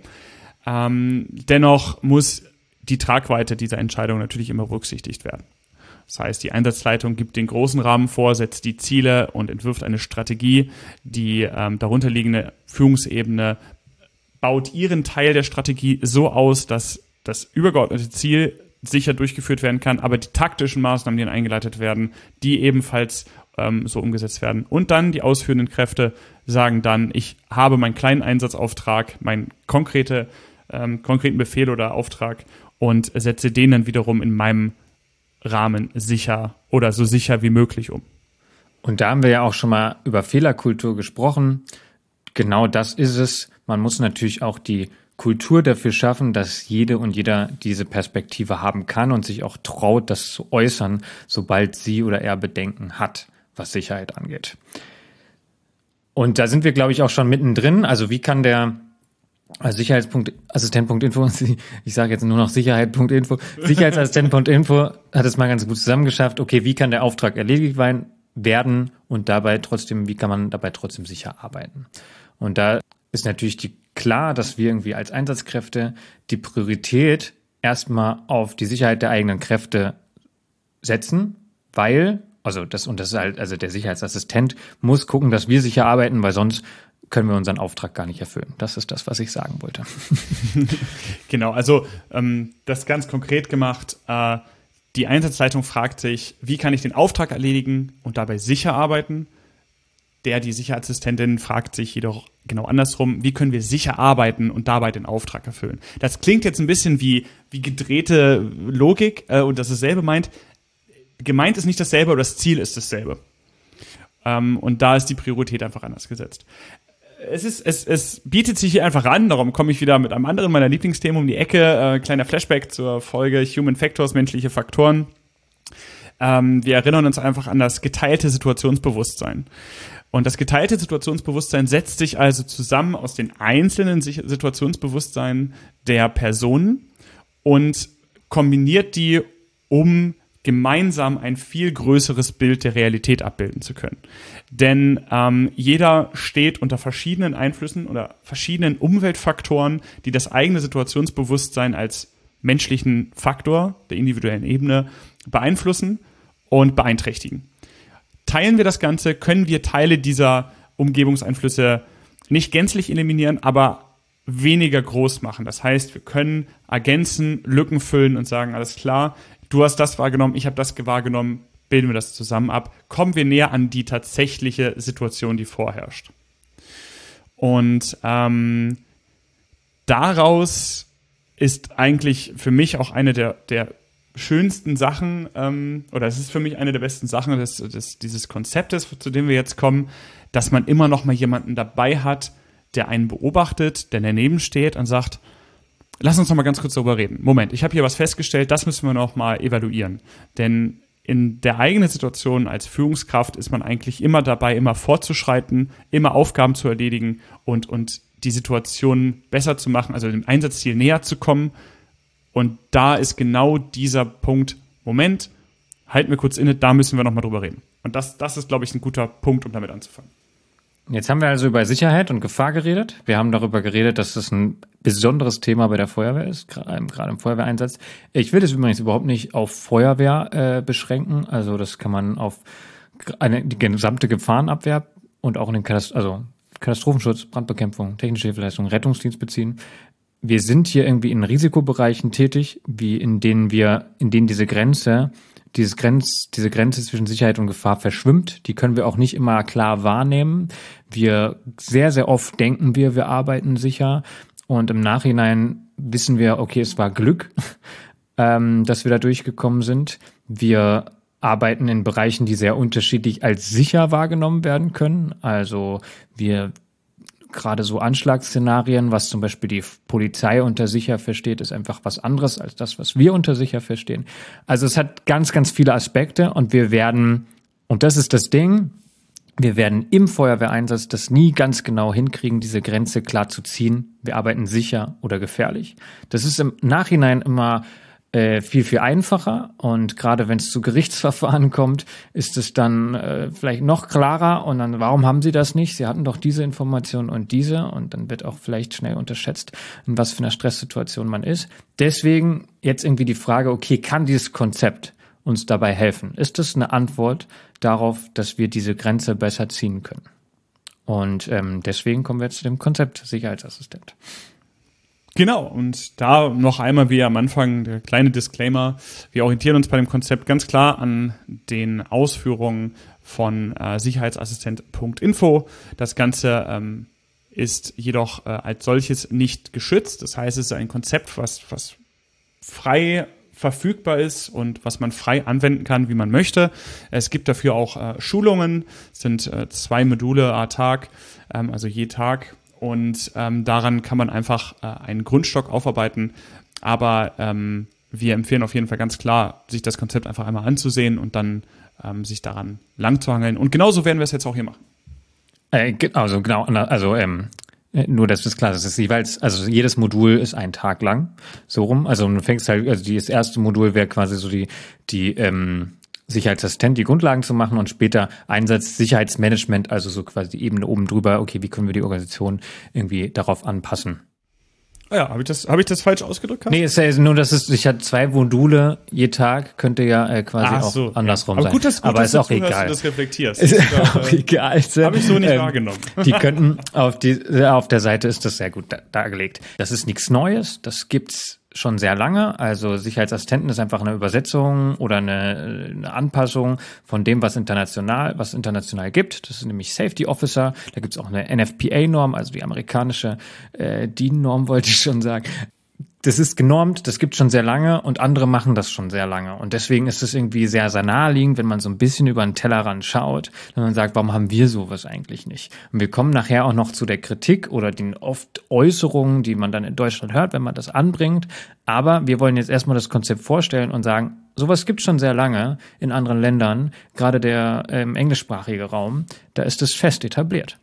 Ähm, dennoch muss die Tragweite dieser Entscheidung natürlich immer berücksichtigt werden. Das heißt, die Einsatzleitung gibt den großen Rahmen vor, setzt die Ziele und entwirft eine Strategie. Die ähm, darunterliegende Führungsebene baut ihren Teil der Strategie so aus, dass das übergeordnete Ziel sicher durchgeführt werden kann, aber die taktischen Maßnahmen, die dann eingeleitet werden, die ebenfalls ähm, so umgesetzt werden. Und dann die ausführenden Kräfte sagen dann, ich habe meinen kleinen Einsatzauftrag, meinen konkrete, ähm, konkreten Befehl oder Auftrag und setze den dann wiederum in meinem Rahmen sicher oder so sicher wie möglich um. Und da haben wir ja auch schon mal über Fehlerkultur gesprochen. Genau das ist es. Man muss natürlich auch die Kultur dafür schaffen, dass jede und jeder diese Perspektive haben kann und sich auch traut, das zu äußern, sobald sie oder er Bedenken hat, was Sicherheit angeht. Und da sind wir, glaube ich, auch schon mittendrin. Also wie kann der Also Sicherheitsassistent.info, ich sage jetzt nur noch Sicherheit.info, Sicherheitsassistent.info hat es mal ganz gut zusammengeschafft. Okay, wie kann der Auftrag erledigt werden und dabei trotzdem, wie kann man dabei trotzdem sicher arbeiten? Und da ist natürlich die, klar, dass wir irgendwie als Einsatzkräfte die Priorität erstmal auf die Sicherheit der eigenen Kräfte setzen, weil, also das, und das ist halt, also der Sicherheitsassistent muss gucken, dass wir sicher arbeiten, weil sonst können wir unseren Auftrag gar nicht erfüllen. Das ist das, was ich sagen wollte. Genau, also ähm, das ganz konkret gemacht. Äh, die Einsatzleitung fragt sich, wie kann ich den Auftrag erledigen und dabei sicher arbeiten? Der, die Sicherheitsassistentin fragt sich jedoch genau andersrum, wie können wir sicher arbeiten und dabei den Auftrag erfüllen? Das klingt jetzt ein bisschen wie, wie gedrehte Logik äh, und das dasselbe meint. Gemeint ist nicht dasselbe, aber das Ziel ist dasselbe. Ähm, und da ist die Priorität einfach anders gesetzt. Es, ist, es, es bietet sich hier einfach an, darum komme ich wieder mit einem anderen meiner Lieblingsthemen um die Ecke. Äh, kleiner Flashback zur Folge Human Factors, menschliche Faktoren. Ähm, wir erinnern uns einfach an das geteilte Situationsbewusstsein. Und das geteilte Situationsbewusstsein setzt sich also zusammen aus den einzelnen Situationsbewusstseinen der Personen und kombiniert die, um gemeinsam ein viel größeres Bild der Realität abbilden zu können. Denn ähm, jeder steht unter verschiedenen Einflüssen oder verschiedenen Umweltfaktoren, die das eigene Situationsbewusstsein als menschlichen Faktor der individuellen Ebene beeinflussen und beeinträchtigen. Teilen wir das Ganze, können wir Teile dieser Umgebungseinflüsse nicht gänzlich eliminieren, aber weniger groß machen. Das heißt, wir können ergänzen, Lücken füllen und sagen, alles klar, du hast das wahrgenommen, ich habe das wahrgenommen, bilden wir das zusammen ab, kommen wir näher an die tatsächliche Situation, die vorherrscht. Und ähm, daraus ist eigentlich für mich auch eine der, der schönsten Sachen, ähm, oder es ist für mich eine der besten Sachen des, des, dieses Konzeptes, zu dem wir jetzt kommen, dass man immer noch mal jemanden dabei hat, der einen beobachtet, der daneben steht und sagt, lass uns noch mal ganz kurz darüber reden. Moment, ich habe hier was festgestellt, das müssen wir noch mal evaluieren. Denn in der eigenen Situation als Führungskraft ist man eigentlich immer dabei, immer fortzuschreiten, immer Aufgaben zu erledigen und, und die Situation besser zu machen, also dem Einsatzziel näher zu kommen. Und da ist genau dieser Punkt, Moment, halten wir kurz inne, da müssen wir noch mal drüber reden. Und das, das ist, glaube ich, ein guter Punkt, um damit anzufangen. Jetzt haben wir also über Sicherheit und Gefahr geredet. Wir haben darüber geredet, dass das ein besonderes Thema bei der Feuerwehr ist, gerade im Feuerwehreinsatz. Ich will das übrigens überhaupt nicht auf Feuerwehr äh, beschränken. Also das kann man auf eine, die gesamte Gefahrenabwehr und auch in den Katast- also Katastrophenschutz, Brandbekämpfung, technische Hilfeleistung, Rettungsdienst beziehen. Wir sind hier irgendwie in Risikobereichen tätig, wie in denen wir, in denen diese Grenze Dieses Grenz, diese Grenze zwischen Sicherheit und Gefahr verschwimmt. Die können wir auch nicht immer klar wahrnehmen. Wir sehr, sehr oft denken wir, wir arbeiten sicher. Und im Nachhinein wissen wir, okay, es war Glück, ähm, dass wir da durchgekommen sind. Wir arbeiten in Bereichen, die sehr unterschiedlich als sicher wahrgenommen werden können. Also wir gerade so Anschlagsszenarien, was zum Beispiel die Polizei unter sicher versteht, ist einfach was anderes als das, was wir unter sicher verstehen. Also es hat ganz, ganz viele Aspekte und wir werden, und das ist das Ding, wir werden im Feuerwehreinsatz das nie ganz genau hinkriegen, diese Grenze klar zu ziehen. Wir arbeiten sicher oder gefährlich. Das ist im Nachhinein immer äh, viel, viel einfacher und gerade wenn es zu Gerichtsverfahren kommt, ist es dann äh, vielleicht noch klarer und dann, warum haben Sie das nicht? Sie hatten doch diese Information und diese und dann wird auch vielleicht schnell unterschätzt, in was für einer Stresssituation man ist. Deswegen jetzt irgendwie die Frage, okay, kann dieses Konzept uns dabei helfen? Ist das eine Antwort darauf, dass wir diese Grenze besser ziehen können? Und ähm, deswegen kommen wir jetzt zu dem Konzept Sicherheitsassistent. Genau, und da noch einmal wie am Anfang der kleine Disclaimer, wir orientieren uns bei dem Konzept ganz klar an den Ausführungen von äh, sicherheitsassistent punkt info. Das Ganze ähm, ist jedoch äh, als solches nicht geschützt, das heißt, es ist ein Konzept, was, was frei verfügbar ist und was man frei anwenden kann, wie man möchte. Es gibt dafür auch äh, Schulungen, es sind äh, zwei Module à Tag, ähm, also je Tag. Und ähm, daran kann man einfach äh, einen Grundstock aufarbeiten. Aber ähm, wir empfehlen auf jeden Fall ganz klar, sich das Konzept einfach einmal anzusehen und dann ähm, sich daran langzuhangeln. Und genauso werden wir es jetzt auch hier machen. Äh, also genau, also ähm, nur, dass das klar ist. Das ist jeweils, also jedes Modul ist ein Tag lang, so rum. Also du fängst halt, also das erste Modul wäre quasi so die, die ähm, Sicherheitsassistent, die Grundlagen zu machen und später Einsatz, Sicherheitsmanagement, also so quasi die Ebene oben drüber, okay, wie können wir die Organisation irgendwie darauf anpassen? Ah ja, habe ich das, habe ich das falsch ausgedrückt? Carsten? Nee, ist ja nur, dass es, ich hatte zwei Module je Tag, könnte ja äh, quasi Ach auch so, andersrum ja. sein. Aber gut, dass, gut, Aber dass ist auch du egal. das reflektierst. Ist das auch egal. Habe ich so nicht ähm, wahrgenommen. Die könnten auf die, auf der Seite ist das sehr gut da, dargelegt. Das ist nichts Neues. Das gibt's schon sehr lange. Also Sicherheitsassistenten ist einfach eine Übersetzung oder eine, eine Anpassung von dem, was international, was international gibt. Das ist nämlich Safety Officer. Da gibt's auch eine N F P A-Norm, also die amerikanische äh, D I N-Norm, wollte ich schon sagen. Das ist genormt, das gibt schon sehr lange und andere machen das schon sehr lange. Und deswegen ist es irgendwie sehr, sehr naheliegend, wenn man so ein bisschen über den Tellerrand schaut, wenn man sagt, warum haben wir sowas eigentlich nicht? Und wir kommen nachher auch noch zu der Kritik oder den oft Äußerungen, die man dann in Deutschland hört, wenn man das anbringt. Aber wir wollen jetzt erstmal das Konzept vorstellen und sagen, sowas gibt es schon sehr lange in anderen Ländern, gerade der ähm, englischsprachige Raum, da ist es fest etabliert.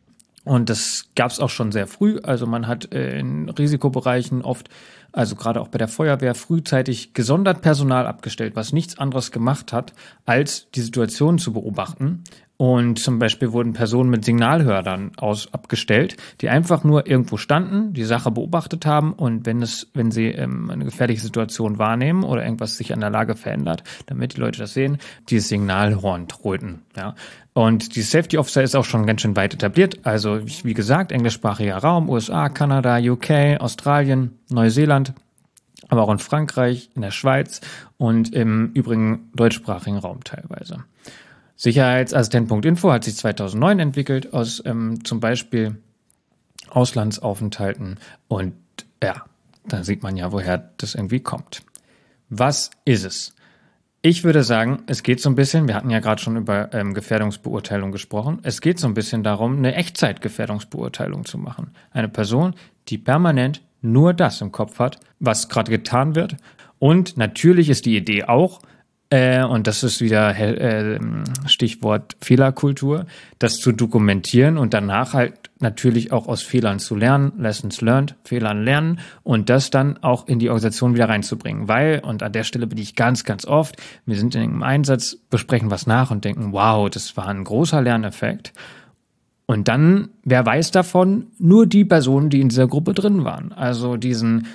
Und das gab es auch schon sehr früh. Also man hat äh, in Risikobereichen oft, also gerade auch bei der Feuerwehr, frühzeitig gesondert Personal abgestellt, was nichts anderes gemacht hat, als die Situation zu beobachten. Und zum Beispiel wurden Personen mit Signalhörern aus abgestellt, die einfach nur irgendwo standen, die Sache beobachtet haben und wenn es, wenn sie ähm, eine gefährliche Situation wahrnehmen oder irgendwas sich an der Lage verändert, damit die Leute das sehen, dieses Signalhorn tröten. Ja. Und die Safety Officer ist auch schon ganz schön weit etabliert. Also wie gesagt, englischsprachiger Raum, U S A, Kanada, U K, Australien, Neuseeland, aber auch in Frankreich, in der Schweiz und im übrigen deutschsprachigen Raum teilweise. Sicherheitsassistent punkt info hat sich zweitausendneun entwickelt aus ähm, zum Beispiel Auslandsaufenthalten und ja, da sieht man ja, woher das irgendwie kommt. Was ist es? Ich würde sagen, es geht so ein bisschen, wir hatten ja gerade schon über ähm, Gefährdungsbeurteilung gesprochen, es geht so ein bisschen darum, eine Echtzeitgefährdungsbeurteilung zu machen. Eine Person, die permanent nur das im Kopf hat, was gerade getan wird. Und natürlich ist die Idee auch, äh, und das ist wieder äh, Stichwort Fehlerkultur, das zu dokumentieren und danach halt natürlich auch aus Fehlern zu lernen, Lessons learned, Fehlern lernen und das dann auch in die Organisation wieder reinzubringen. Weil, und an der Stelle bin ich ganz, ganz oft, wir sind in einem Einsatz, besprechen was nach und denken, wow, das war ein großer Lerneffekt. Und dann, wer weiß davon? Nur die Personen, die in dieser Gruppe drin waren. Also diesen,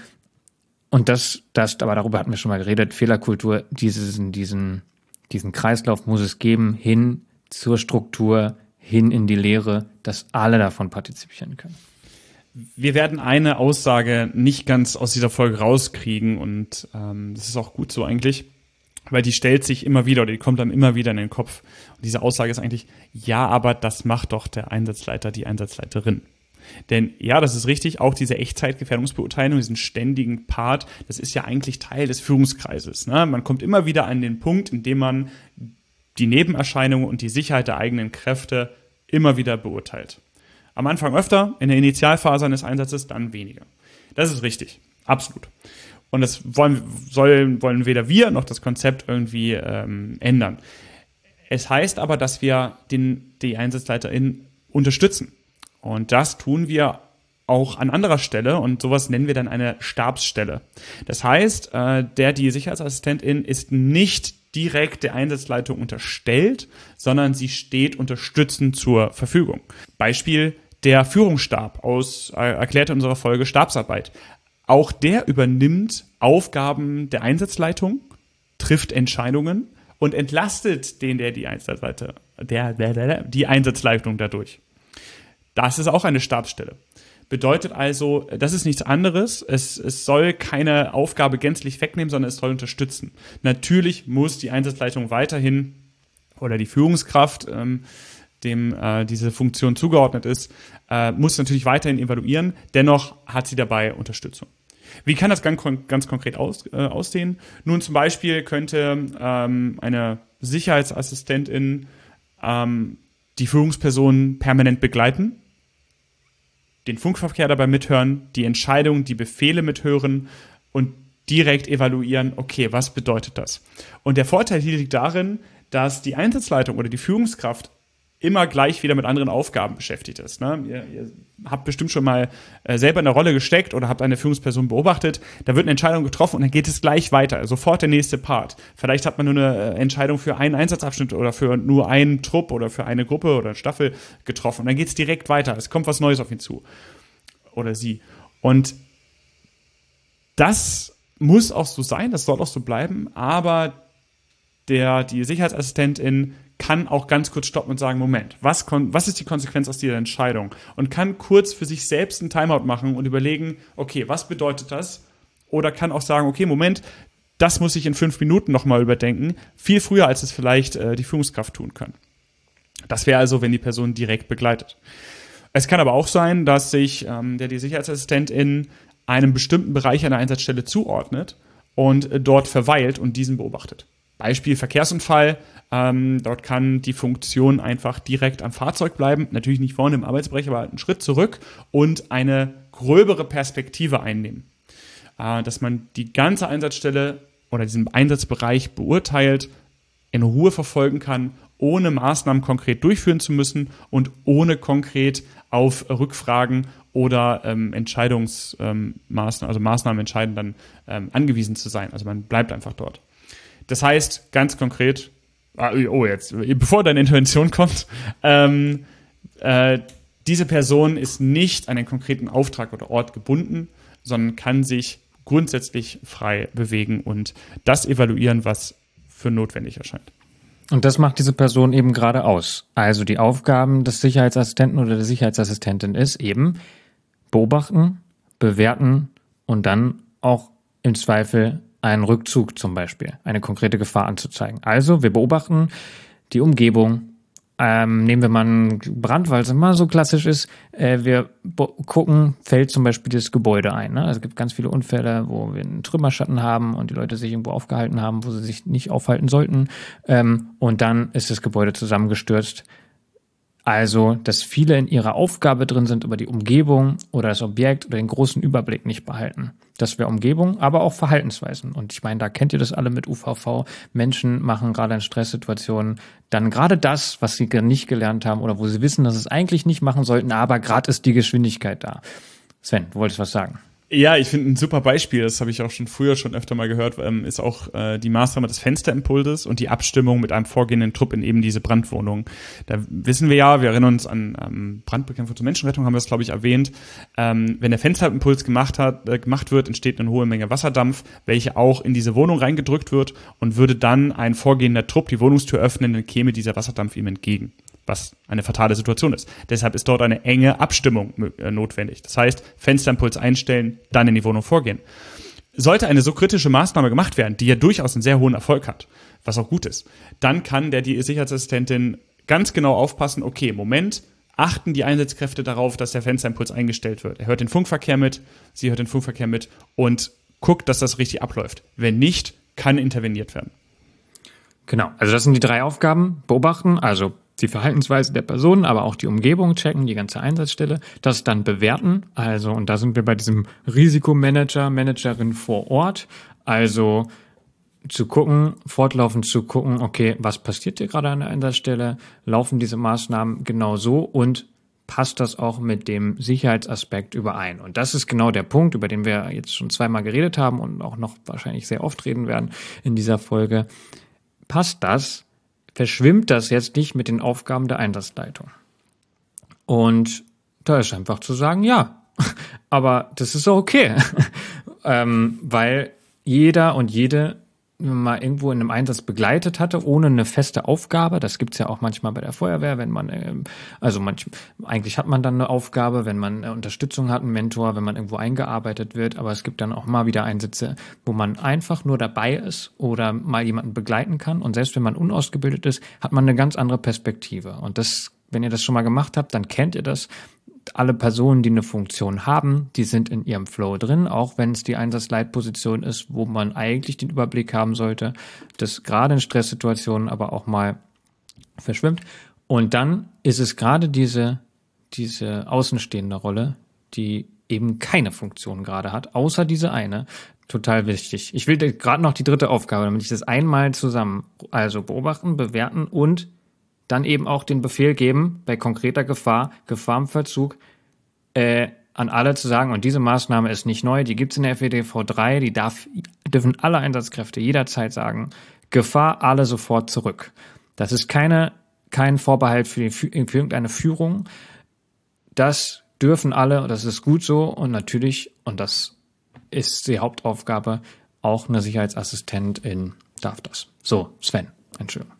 und das, das, aber darüber hatten wir schon mal geredet, Fehlerkultur, diesen, diesen, diesen Kreislauf muss es geben, hin zur Struktur, hin in die Lehre, dass alle davon partizipieren können. Wir werden eine Aussage nicht ganz aus dieser Folge rauskriegen und ähm, das ist auch gut so eigentlich, weil die stellt sich immer wieder oder die kommt dann immer wieder in den Kopf. Und diese Aussage ist eigentlich, ja, aber das macht doch der Einsatzleiter, die Einsatzleiterin. Denn ja, das ist richtig, auch diese Echtzeitgefährdungsbeurteilung, diesen ständigen Part, das ist ja eigentlich Teil des Führungskreises. Ne? Man kommt immer wieder an den Punkt, in dem man die Nebenerscheinungen und die Sicherheit der eigenen Kräfte immer wieder beurteilt. Am Anfang öfter, in der Initialphase eines Einsatzes dann weniger. Das ist richtig, absolut. Und das wollen, sollen, wollen weder wir noch das Konzept irgendwie ähm, ändern. Es heißt aber, dass wir den, die EinsatzleiterInnen unterstützen. Und das tun wir auch an anderer Stelle und sowas nennen wir dann eine Stabsstelle. Das heißt, äh, der, die Sicherheitsassistentin ist nicht direkt der Einsatzleitung unterstellt, sondern sie steht unterstützend zur Verfügung. Beispiel der Führungsstab aus, äh, erklärt in unserer Folge Stabsarbeit. Auch der übernimmt Aufgaben der Einsatzleitung, trifft Entscheidungen und entlastet den, der die Einsatzleiter, der, der, der, die Einsatzleitung dadurch. Das ist auch eine Stabsstelle. Bedeutet also, das ist nichts anderes. Es, es soll keine Aufgabe gänzlich wegnehmen, sondern es soll unterstützen. Natürlich muss die Einsatzleitung weiterhin oder die Führungskraft, ähm, dem äh, diese Funktion zugeordnet ist, äh, muss natürlich weiterhin evaluieren. Dennoch hat sie dabei Unterstützung. Wie kann das ganz, ganz konkret aus, äh, aussehen? Nun zum Beispiel könnte ähm, eine Sicherheitsassistentin ähm, die Führungsperson permanent begleiten, den Funkverkehr dabei mithören, die Entscheidungen, die Befehle mithören und direkt evaluieren, okay, was bedeutet das? Und der Vorteil hier liegt darin, dass die Einsatzleitung oder die Führungskraft immer gleich wieder mit anderen Aufgaben beschäftigt ist. Ne? Ihr, ihr habt bestimmt schon mal äh, selber in der Rolle gesteckt oder habt eine Führungsperson beobachtet. Da wird eine Entscheidung getroffen und dann geht es gleich weiter. Sofort der nächste Part. Vielleicht hat man nur eine Entscheidung für einen Einsatzabschnitt oder für nur einen Trupp oder für eine Gruppe oder eine Staffel getroffen. Und dann geht es direkt weiter. Es kommt was Neues auf ihn zu. Oder sie. Und das muss auch so sein, das soll auch so bleiben, aber der, die Sicherheitsassistentin kann auch ganz kurz stoppen und sagen, Moment, was, kon- was ist die Konsequenz aus dieser Entscheidung? Und kann kurz für sich selbst einen Timeout machen und überlegen, okay, was bedeutet das? Oder kann auch sagen, okay, Moment, das muss ich in fünf Minuten nochmal überdenken, viel früher, als es vielleicht äh, die Führungskraft tun kann. Das wäre also, wenn die Person direkt begleitet. Es kann aber auch sein, dass sich ähm, der, die Sicherheitsassistentin einem bestimmten Bereich einer Einsatzstelle zuordnet und äh, dort verweilt und diesen beobachtet. Beispiel Verkehrsunfall, ähm, dort kann die Funktion einfach direkt am Fahrzeug bleiben, natürlich nicht vorne im Arbeitsbereich, aber einen Schritt zurück und eine gröbere Perspektive einnehmen. Äh, dass man die ganze Einsatzstelle oder diesen Einsatzbereich beurteilt, in Ruhe verfolgen kann, ohne Maßnahmen konkret durchführen zu müssen und ohne konkret auf Rückfragen oder ähm, Entscheidungsmaßnahmen, ähm, also Maßnahmen entscheiden dann ähm, angewiesen zu sein. Also man bleibt einfach dort. Das heißt, ganz konkret, oh jetzt, bevor deine Intervention kommt, ähm, äh, diese Person ist nicht an einen konkreten Auftrag oder Ort gebunden, sondern kann sich grundsätzlich frei bewegen und das evaluieren, was für notwendig erscheint. Und das macht diese Person eben gerade aus. Also die Aufgaben des Sicherheitsassistenten oder der Sicherheitsassistentin ist eben beobachten, bewerten und dann auch im Zweifel einen Rückzug zum Beispiel, eine konkrete Gefahr anzuzeigen. Also wir beobachten die Umgebung, Ähm, nehmen wir mal einen Brand, weil es immer so klassisch ist. Äh, wir bo- gucken, fällt zum Beispiel das Gebäude ein. Ne? Also es gibt ganz viele Unfälle, wo wir einen Trümmerschatten haben und die Leute sich irgendwo aufgehalten haben, wo sie sich nicht aufhalten sollten. Ähm, und dann ist das Gebäude zusammengestürzt. Also, dass viele in ihrer Aufgabe drin sind, über die Umgebung oder das Objekt oder den großen Überblick nicht behalten. Das wäre Umgebung, aber auch Verhaltensweisen. Und ich meine, da kennt ihr das alle mit U V V. Menschen machen gerade in Stresssituationen dann gerade das, was sie nicht gelernt haben oder wo sie wissen, dass sie es eigentlich nicht machen sollten, aber gerade ist die Geschwindigkeit da. Sven, du wolltest was sagen. Ja, ich finde ein super Beispiel, das habe ich auch schon früher schon öfter mal gehört, ähm, ist auch äh, die Maßnahme des Fensterimpulses und die Abstimmung mit einem vorgehenden Trupp in eben diese Brandwohnung. Da wissen wir ja, wir erinnern uns an ähm, Brandbekämpfung zur Menschenrettung, haben wir das, glaube ich, erwähnt. Ähm, wenn der Fensterimpuls gemacht hat, äh, gemacht wird, entsteht eine hohe Menge Wasserdampf, welche auch in diese Wohnung reingedrückt wird und würde dann ein vorgehender Trupp die Wohnungstür öffnen, dann käme dieser Wasserdampf ihm entgegen, was eine fatale Situation ist. Deshalb ist dort eine enge Abstimmung äh, notwendig. Das heißt, Fensterimpuls einstellen, dann in die Wohnung vorgehen. Sollte eine so kritische Maßnahme gemacht werden, die ja durchaus einen sehr hohen Erfolg hat, was auch gut ist, dann kann der die Sicherheitsassistentin ganz genau aufpassen, okay, Moment, achten die Einsatzkräfte darauf, dass der Fensterimpuls eingestellt wird. Er hört den Funkverkehr mit, sie hört den Funkverkehr mit und guckt, dass das richtig abläuft. Wenn nicht, kann interveniert werden. Genau, also das sind die drei Aufgaben. Beobachten, also die Verhaltensweise der Person, aber auch die Umgebung checken, die ganze Einsatzstelle. Das dann bewerten, also und da sind wir bei diesem Risikomanager, Managerin vor Ort. Also zu gucken, fortlaufend zu gucken, okay, was passiert hier gerade an der Einsatzstelle? Laufen diese Maßnahmen genau so und passt das auch mit dem Sicherheitsaspekt überein? Und das ist genau der Punkt, über den wir jetzt schon zweimal geredet haben und auch noch wahrscheinlich sehr oft reden werden in dieser Folge. Passt das? Verschwimmt das jetzt nicht mit den Aufgaben der Einsatzleitung? Und da ist einfach zu sagen, ja, aber das ist auch okay, ähm, weil jeder und jede mal irgendwo in einem Einsatz begleitet hatte, ohne eine feste Aufgabe. Das gibt's ja auch manchmal bei der Feuerwehr, wenn man, ähm, also manch, eigentlich hat man dann eine Aufgabe, wenn man eine Unterstützung hat, einen Mentor, wenn man irgendwo eingearbeitet wird, aber es gibt dann auch mal wieder Einsätze, wo man einfach nur dabei ist oder mal jemanden begleiten kann und selbst wenn man unausgebildet ist, hat man eine ganz andere Perspektive und das, wenn ihr das schon mal gemacht habt, dann kennt ihr das. Alle Personen, die eine Funktion haben, die sind in ihrem Flow drin, auch wenn es die Einsatzleitposition ist, wo man eigentlich den Überblick haben sollte, das gerade in Stresssituationen aber auch mal verschwimmt. Und dann ist es gerade diese, diese außenstehende Rolle, die eben keine Funktion gerade hat, außer diese eine, total wichtig. Ich will gerade noch die dritte Aufgabe, damit ich das einmal zusammen, also beobachten, bewerten und dann eben auch den Befehl geben, bei konkreter Gefahr, Gefahr im Verzug, äh, an alle zu sagen, und diese Maßnahme ist nicht neu, die gibt's in der F E D V drei, die darf, dürfen alle Einsatzkräfte jederzeit sagen, Gefahr, alle sofort zurück. Das ist keine, kein Vorbehalt für, die, für irgendeine Führung. Das dürfen alle, das ist gut so und natürlich, und das ist die Hauptaufgabe, auch eine Sicherheitsassistentin darf das. So, Sven, Entschuldigung.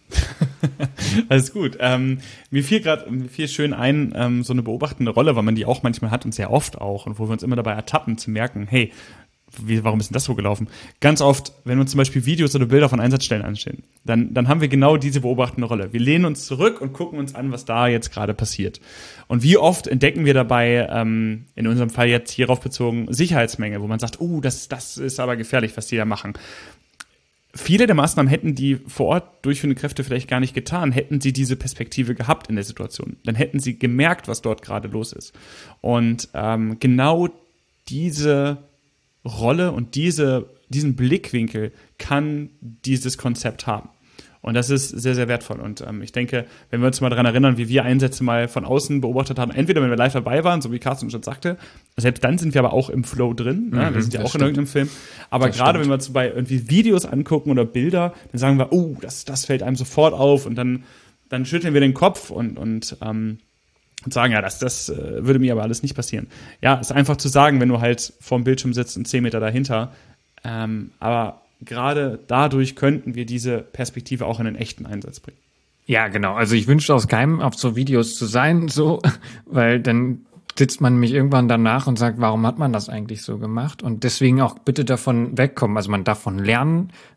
Alles gut. Ähm, mir fiel gerade mir fiel schön ein, ähm, so eine beobachtende Rolle, weil man die auch manchmal hat und sehr oft auch und wo wir uns immer dabei ertappen zu merken, hey, wie, warum ist denn das so gelaufen? Ganz oft, wenn wir zum Beispiel Videos oder Bilder von Einsatzstellen anschauen, dann, dann haben wir genau diese beobachtende Rolle. Wir lehnen uns zurück und gucken uns an, was da jetzt gerade passiert. Und wie oft entdecken wir dabei, ähm, in unserem Fall jetzt hierauf bezogen, Sicherheitsmängel, wo man sagt, oh, das, das ist aber gefährlich, was die da machen. Viele der Maßnahmen hätten die vor Ort durchführende Kräfte vielleicht gar nicht getan, hätten sie diese Perspektive gehabt in der Situation. Dann hätten sie gemerkt, was dort gerade los ist. Und ähm, genau diese Rolle und diese, diesen Blickwinkel kann dieses Konzept haben. Und das ist sehr, sehr wertvoll. Und ähm, ich denke, wenn wir uns mal daran erinnern, wie wir Einsätze mal von außen beobachtet haben, entweder wenn wir live dabei waren, so wie Carsten schon sagte, selbst dann sind wir aber auch im Flow drin. Mhm, ne? Wir sind ja auch stimmt. in irgendeinem Film. Aber das gerade stimmt. wenn wir uns bei irgendwie Videos angucken oder Bilder, dann sagen wir, oh, das, das fällt einem sofort auf. Und dann, dann schütteln wir den Kopf und, und, ähm, und sagen, ja, das, das äh, würde mir aber alles nicht passieren. Ja, ist einfach zu sagen, wenn du halt vorm Bildschirm sitzt und zehn Meter dahinter. Ähm, aber gerade dadurch könnten wir diese Perspektive auch in den echten Einsatz bringen. Ja, genau. Also ich wünsche aus keinem auf so Videos zu sein, so, weil dann sitzt man nämlich irgendwann danach und sagt, warum hat man das eigentlich so gemacht? Und deswegen auch bitte davon wegkommen. Also man darf davon lernen,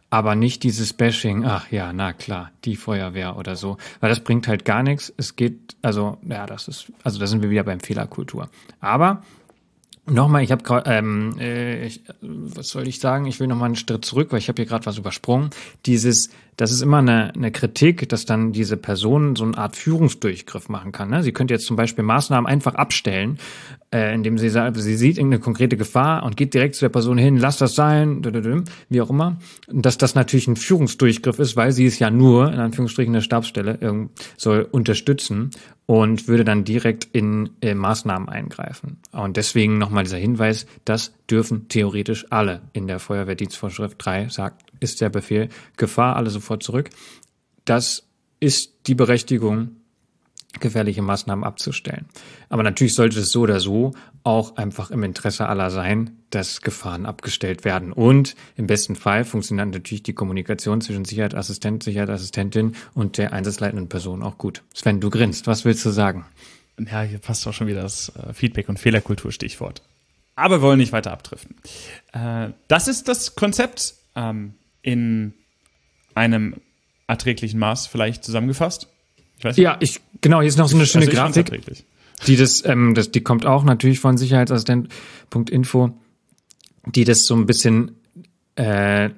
aber nicht dieses Bashing, ach ja, na klar, die Feuerwehr oder so, weil das bringt halt gar nichts. Es geht, also, ja, das ist, also da sind wir wieder beim Fehlerkultur. Aber nochmal, ich habe gerade, ähm, äh, ich, was soll ich sagen? Ich will nochmal einen Schritt zurück, weil ich habe hier gerade was übersprungen. Dieses, das ist immer eine, eine Kritik, dass dann diese Person so eine Art Führungsdurchgriff machen kann. Ne? Sie könnte jetzt zum Beispiel Maßnahmen einfach abstellen, äh, indem sie sagt, sie sieht irgendeine konkrete Gefahr und geht direkt zu der Person hin, lass das sein, wie auch immer. Und dass das natürlich ein Führungsdurchgriff ist, weil sie es ja nur, in Anführungsstrichen, eine Stabsstelle soll unterstützen und würde dann direkt in äh, Maßnahmen eingreifen. Und deswegen nochmal dieser Hinweis, das dürfen theoretisch alle. In der Feuerwehrdienstvorschrift drei sagt, ist der Befehl, Gefahr, alle sofort zurück. Das ist die Berechtigung, gefährliche Maßnahmen abzustellen. Aber natürlich sollte es so oder so auch einfach im Interesse aller sein, dass Gefahren abgestellt werden. Und im besten Fall funktioniert natürlich die Kommunikation zwischen Sicherheitsassistent, Sicherheitsassistentin und der einsatzleitenden Person auch gut. Sven, du grinst. Was willst du sagen? Ja, hier passt auch schon wieder das äh, Feedback- und Fehlerkultur-Stichwort. Aber wir wollen nicht weiter abdriften. Äh, das ist das Konzept ähm, in einem erträglichen Maß vielleicht zusammengefasst. Ich weiß nicht. Ja, ich genau, hier ist noch so eine schöne also Grafik, die das, ähm, das, die kommt auch natürlich von sicherheitsassistent Punkt info, die das so ein bisschen äh,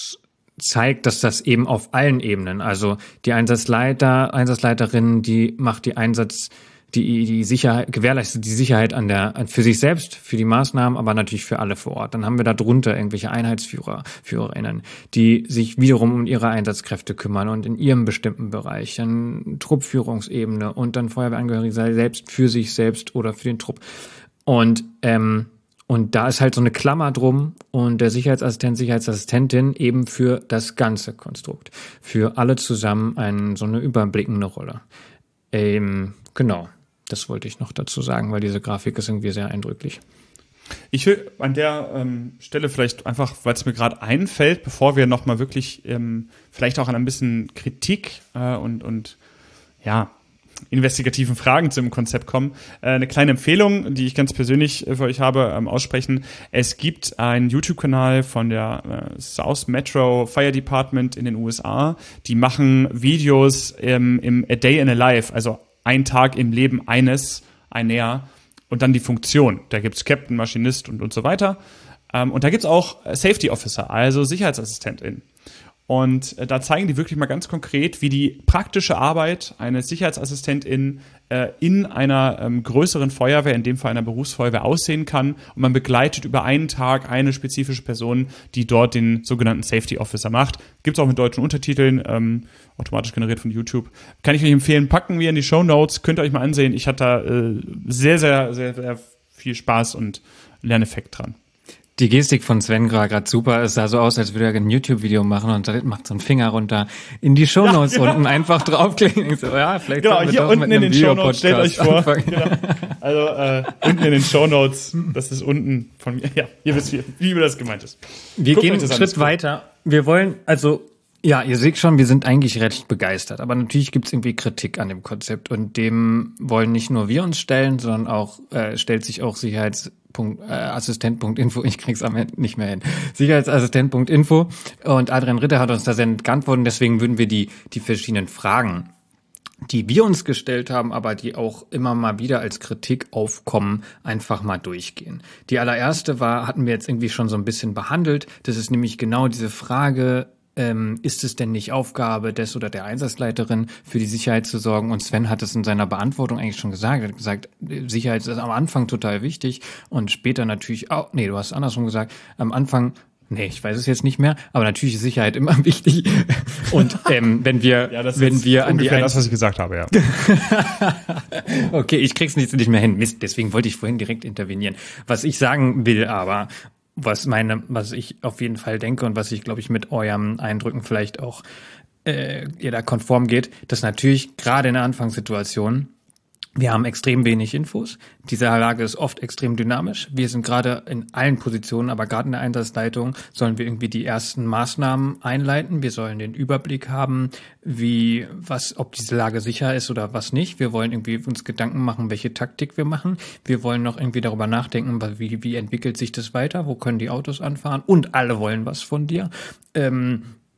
zeigt, dass das eben auf allen Ebenen, also die Einsatzleiter, Einsatzleiterin, die macht die Einsatz, die die Sicherheit, gewährleistet die Sicherheit an der für sich selbst, für die Maßnahmen, aber natürlich für alle vor Ort. Dann haben wir da drunter irgendwelche Einheitsführer, Führerinnen, die sich wiederum um ihre Einsatzkräfte kümmern und in ihrem bestimmten Bereich, dann Truppführungsebene und dann Feuerwehrangehörige selbst für sich selbst oder für den Trupp. Und ähm, und da ist halt so eine Klammer drum und der Sicherheitsassistent, Sicherheitsassistentin eben für das ganze Konstrukt, für alle zusammen ein, so eine überblickende Rolle. Ähm, genau. Das wollte ich noch dazu sagen, weil diese Grafik ist irgendwie sehr eindrücklich. Ich will an der ähm, Stelle vielleicht einfach, weil es mir gerade einfällt, bevor wir nochmal wirklich ähm, vielleicht auch an ein bisschen Kritik äh, und, und ja, investigativen Fragen zum Konzept kommen, äh, eine kleine Empfehlung, die ich ganz persönlich äh, für euch habe, ähm, aussprechen. Es gibt einen YouTube-Kanal von der äh, South Metro Fire Department in den U S A. Die machen Videos ähm, im A Day in a Life, also ein Tag im Leben eines, einer und dann die Funktion. Da gibt's Captain, Maschinist und, und so weiter. Ähm, und da gibt's auch Safety Officer, also SicherheitsassistentInnen. Und äh, da zeigen die wirklich mal ganz konkret, wie die praktische Arbeit eines Sicherheitsassistentin äh, in einer ähm, größeren Feuerwehr, in dem Fall einer Berufsfeuerwehr, aussehen kann. Und man begleitet über einen Tag eine spezifische Person, die dort den sogenannten Safety Officer macht. Gibt's auch mit deutschen Untertiteln, ähm, automatisch generiert von YouTube. Kann ich euch empfehlen, packen wir in die Shownotes, könnt ihr euch mal ansehen. Ich hatte da äh, sehr, sehr, sehr, sehr viel Spaß und Lerneffekt dran. Die Gestik von Sven war gerade super. Es sah so aus, als würde er ein YouTube-Video machen und macht so einen Finger runter in die Shownotes ja, genau. Unten einfach draufklicken. So, ja, vielleicht genau, hier unten in den Shownotes, stellt euch vor. Genau. Also äh, unten in den Shownotes, das ist unten von mir. Ja, ihr wisst, wie, wie das gemeint ist. Wir Guckt gehen einen Schritt weiter. Wir wollen, also ja, ihr seht schon, wir sind eigentlich recht begeistert. Aber natürlich gibt es irgendwie Kritik an dem Konzept. Und dem wollen nicht nur wir uns stellen, sondern auch äh, stellt sich auch Sicherheits Assistent Punkt info, ich krieg's am Ende nicht mehr hin. Sicherheitsassistent Punkt info und Adrian Ritter hat uns da sehr geantwortet, deswegen würden wir die die verschiedenen Fragen, die wir uns gestellt haben, aber die auch immer mal wieder als Kritik aufkommen, einfach mal durchgehen. Die allererste war, hatten wir jetzt irgendwie schon so ein bisschen behandelt, das ist nämlich genau diese Frage, Ähm, ist es denn nicht Aufgabe des oder der Einsatzleiterin, für die Sicherheit zu sorgen? Und Sven hat es in seiner Beantwortung eigentlich schon gesagt. Er hat gesagt, Sicherheit ist am Anfang total wichtig und später natürlich auch, nee, du hast andersrum gesagt, am Anfang, nee, ich weiß es jetzt nicht mehr, aber natürlich ist Sicherheit immer wichtig. Und ähm, wenn wir, ja, das wenn ist wir an die ungefähr das, was ich gesagt habe, ja. Okay, ich krieg's nicht, nicht mehr hin. Mist, deswegen wollte ich vorhin direkt intervenieren. Was ich sagen will aber, was meine, was ich auf jeden Fall denke und was ich, glaube ich, mit eurem Eindrücken vielleicht auch äh, ihr da konform geht, dass natürlich gerade in der Anfangssituation wir haben extrem wenig Infos. Diese Lage ist oft extrem dynamisch. Wir sind gerade in allen Positionen, aber gerade in der Einsatzleitung sollen wir irgendwie die ersten Maßnahmen einleiten. Wir sollen den Überblick haben, wie, was, ob diese Lage sicher ist oder was nicht. Wir wollen irgendwie uns Gedanken machen, welche Taktik wir machen. Wir wollen noch irgendwie darüber nachdenken, wie, wie entwickelt sich das weiter? Wo können die Autos anfahren? Und alle wollen was von dir. Ähm,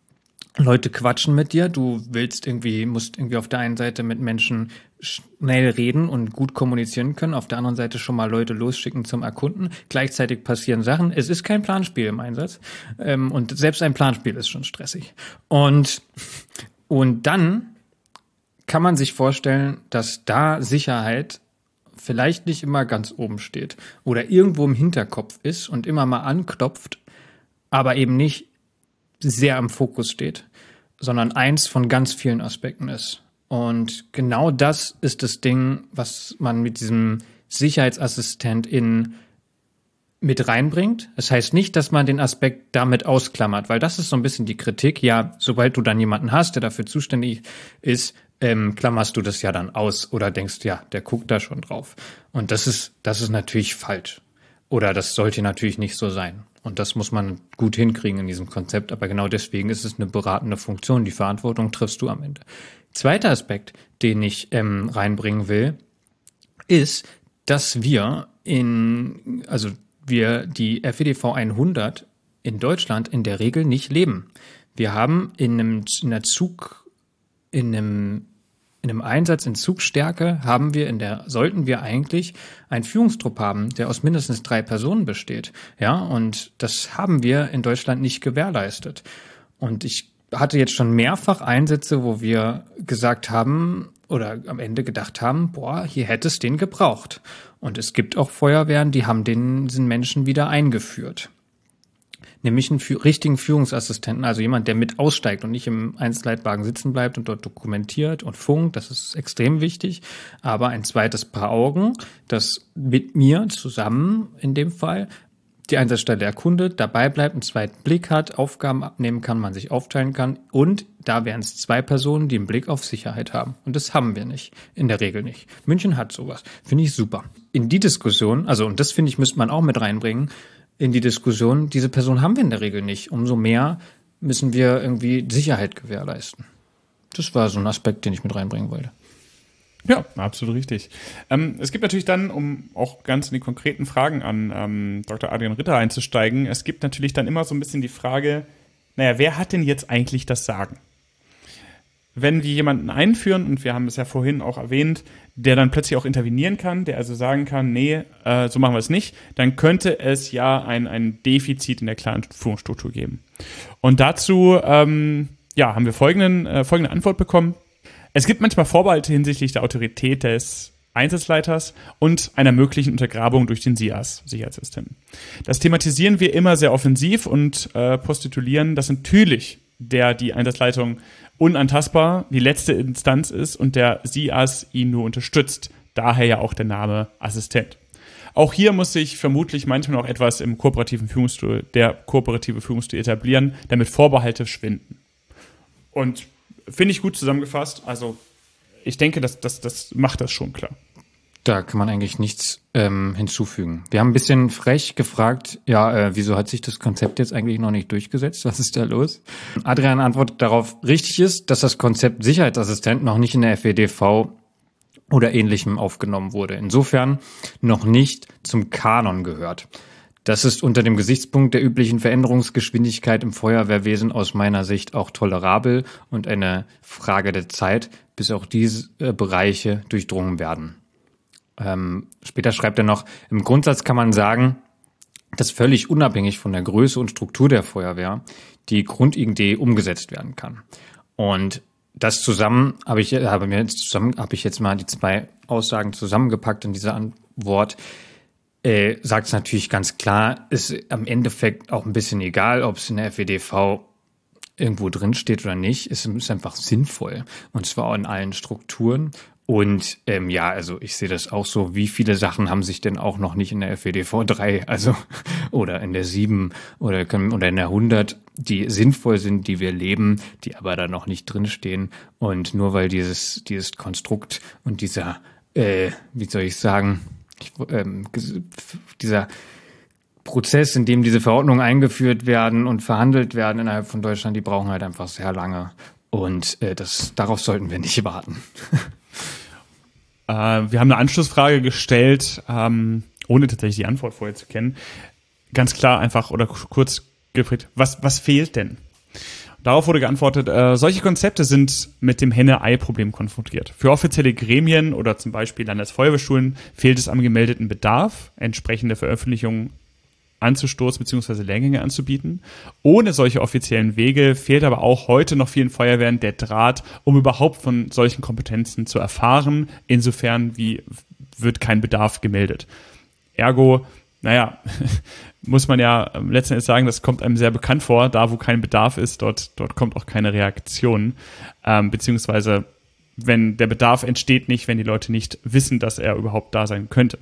Leute quatschen mit dir, du willst irgendwie, musst irgendwie auf der einen Seite mit Menschen schnell reden und gut kommunizieren können, auf der anderen Seite schon mal Leute losschicken zum Erkunden. Gleichzeitig passieren Sachen. Es ist kein Planspiel im Einsatz. Ähm, und selbst ein Planspiel ist schon stressig. Und, und dann kann man sich vorstellen, dass da Sicherheit vielleicht nicht immer ganz oben steht oder irgendwo im Hinterkopf ist und immer mal anklopft, aber eben nicht sehr im Fokus steht, sondern eins von ganz vielen Aspekten ist. Und genau das ist das Ding, was man mit diesem Sicherheitsassistent in mit reinbringt. Das heißt nicht, dass man den Aspekt damit ausklammert, weil das ist so ein bisschen die Kritik. Ja, sobald du dann jemanden hast, der dafür zuständig ist, ähm, klammerst du das ja dann aus oder denkst, ja, der guckt da schon drauf. Und das ist, das ist natürlich falsch. Oder das sollte natürlich nicht so sein. Und das muss man gut hinkriegen in diesem Konzept. Aber genau deswegen ist es eine beratende Funktion. Die Verantwortung triffst du am Ende. Zweiter Aspekt, den ich ähm, reinbringen will, ist, dass wir in, also wir die F E D V hundert in Deutschland in der Regel nicht leben. Wir haben in einem, in einer Zug, in einem In einem Einsatz in Zugstärke haben wir in der, sollten wir eigentlich einen Führungstrupp haben, der aus mindestens drei Personen besteht. Ja, und das haben wir in Deutschland nicht gewährleistet. Und ich hatte jetzt schon mehrfach Einsätze, wo wir gesagt haben oder am Ende gedacht haben, boah, hier hätte es den gebraucht. Und es gibt auch Feuerwehren, die haben den, diesen Menschen wieder eingeführt. Nämlich einen richtigen Führungsassistenten, also jemand, der mit aussteigt und nicht im Einzelleitwagen sitzen bleibt und dort dokumentiert und funkt, das ist extrem wichtig, aber ein zweites Paar Augen, das mit mir zusammen in dem Fall die Einsatzstelle erkundet, dabei bleibt, einen zweiten Blick hat, Aufgaben abnehmen kann, man sich aufteilen kann und da wären es zwei Personen, die einen Blick auf Sicherheit haben. Und das haben wir nicht, in der Regel nicht. München hat sowas, finde ich super. In die Diskussion, also und das finde ich, müsste man auch mit reinbringen, in die Diskussion, diese Person haben wir in der Regel nicht. Umso mehr müssen wir irgendwie Sicherheit gewährleisten. Das war so ein Aspekt, den ich mit reinbringen wollte. Ja, absolut richtig. Ähm, es gibt natürlich dann, um auch ganz in die konkreten Fragen an ähm, Doktor Adrian Ritter einzusteigen, es gibt natürlich dann immer so ein bisschen die Frage, naja, wer hat denn jetzt eigentlich das Sagen? Wenn wir jemanden einführen, und wir haben es ja vorhin auch erwähnt, der dann plötzlich auch intervenieren kann, der also sagen kann, nee, äh, so machen wir es nicht, dann könnte es ja ein, ein Defizit in der klaren Führungsstruktur geben. Und dazu ähm, ja, haben wir folgenden, äh, folgende Antwort bekommen. Es gibt manchmal Vorbehalte hinsichtlich der Autorität des Einsatzleiters und einer möglichen Untergrabung durch den S I A S, Sicherheitsassistenten. Das thematisieren wir immer sehr offensiv und äh, postulieren, dass natürlich der die Einsatzleitung unantastbar die letzte Instanz ist und der S I A S ihn nur unterstützt. Daher ja auch der Name Assistent. Auch hier muss sich vermutlich manchmal noch etwas im kooperativen Führungsstil, der kooperative Führungsstil etablieren, damit Vorbehalte schwinden. Und finde ich gut zusammengefasst. Also ich denke, das, das, das macht das schon klar. Da kann man eigentlich nichts ähm, hinzufügen. Wir haben ein bisschen frech gefragt, ja, äh, wieso hat sich das Konzept jetzt eigentlich noch nicht durchgesetzt? Was ist da los? Adrian antwortet darauf, richtig ist, dass das Konzept Sicherheitsassistent noch nicht in der F E D V oder Ähnlichem aufgenommen wurde. Insofern noch nicht zum Kanon gehört. Das ist unter dem Gesichtspunkt der üblichen Veränderungsgeschwindigkeit im Feuerwehrwesen aus meiner Sicht auch tolerabel und eine Frage der Zeit, bis auch diese äh, Bereiche durchdrungen werden. Ähm, später schreibt er noch, im Grundsatz kann man sagen, dass völlig unabhängig von der Größe und Struktur der Feuerwehr die Grundidee umgesetzt werden kann. Und das zusammen habe ich, habe mir jetzt zusammen, habe ich jetzt mal die zwei Aussagen zusammengepackt in dieser Antwort. Äh, sagt es natürlich ganz klar, ist am Endeffekt auch ein bisschen egal, ob es in der F E D V irgendwo drin steht oder nicht. Es ist einfach sinnvoll. Und zwar auch in allen Strukturen. Und ähm, ja, also ich sehe das auch so, wie viele Sachen haben sich denn auch noch nicht in der F E D V drei, also oder in der sieben oder, oder in der hundert, die sinnvoll sind, die wir leben, die aber da noch nicht drinstehen. Und nur weil dieses dieses Konstrukt und dieser, äh, wie soll ich sagen, ich, ähm, dieser Prozess, in dem diese Verordnungen eingeführt werden und verhandelt werden innerhalb von Deutschland, die brauchen halt einfach sehr lange. Und äh, das darauf sollten wir nicht warten. äh, wir haben eine Anschlussfrage gestellt, ähm, ohne tatsächlich die Antwort vorher zu kennen. Ganz klar einfach oder kurz gefragt, was, was fehlt denn? Darauf wurde geantwortet, äh, solche Konzepte sind mit dem Henne-Ei-Problem konfrontiert. Für offizielle Gremien oder zum Beispiel Landesfeuerwehrschulen fehlt es am gemeldeten Bedarf, entsprechende Veröffentlichungen anzustoßen bzw. Lehrgänge anzubieten. Ohne solche offiziellen Wege fehlt aber auch heute noch vielen Feuerwehren der Draht, um überhaupt von solchen Kompetenzen zu erfahren. Insofern wie wird kein Bedarf gemeldet. Ergo, naja, muss man ja letzten Endes sagen, das kommt einem sehr bekannt vor. Da, wo kein Bedarf ist, dort, dort kommt auch keine Reaktion. Ähm, beziehungsweise, wenn der Bedarf entsteht nicht, wenn die Leute nicht wissen, dass er überhaupt da sein könnte.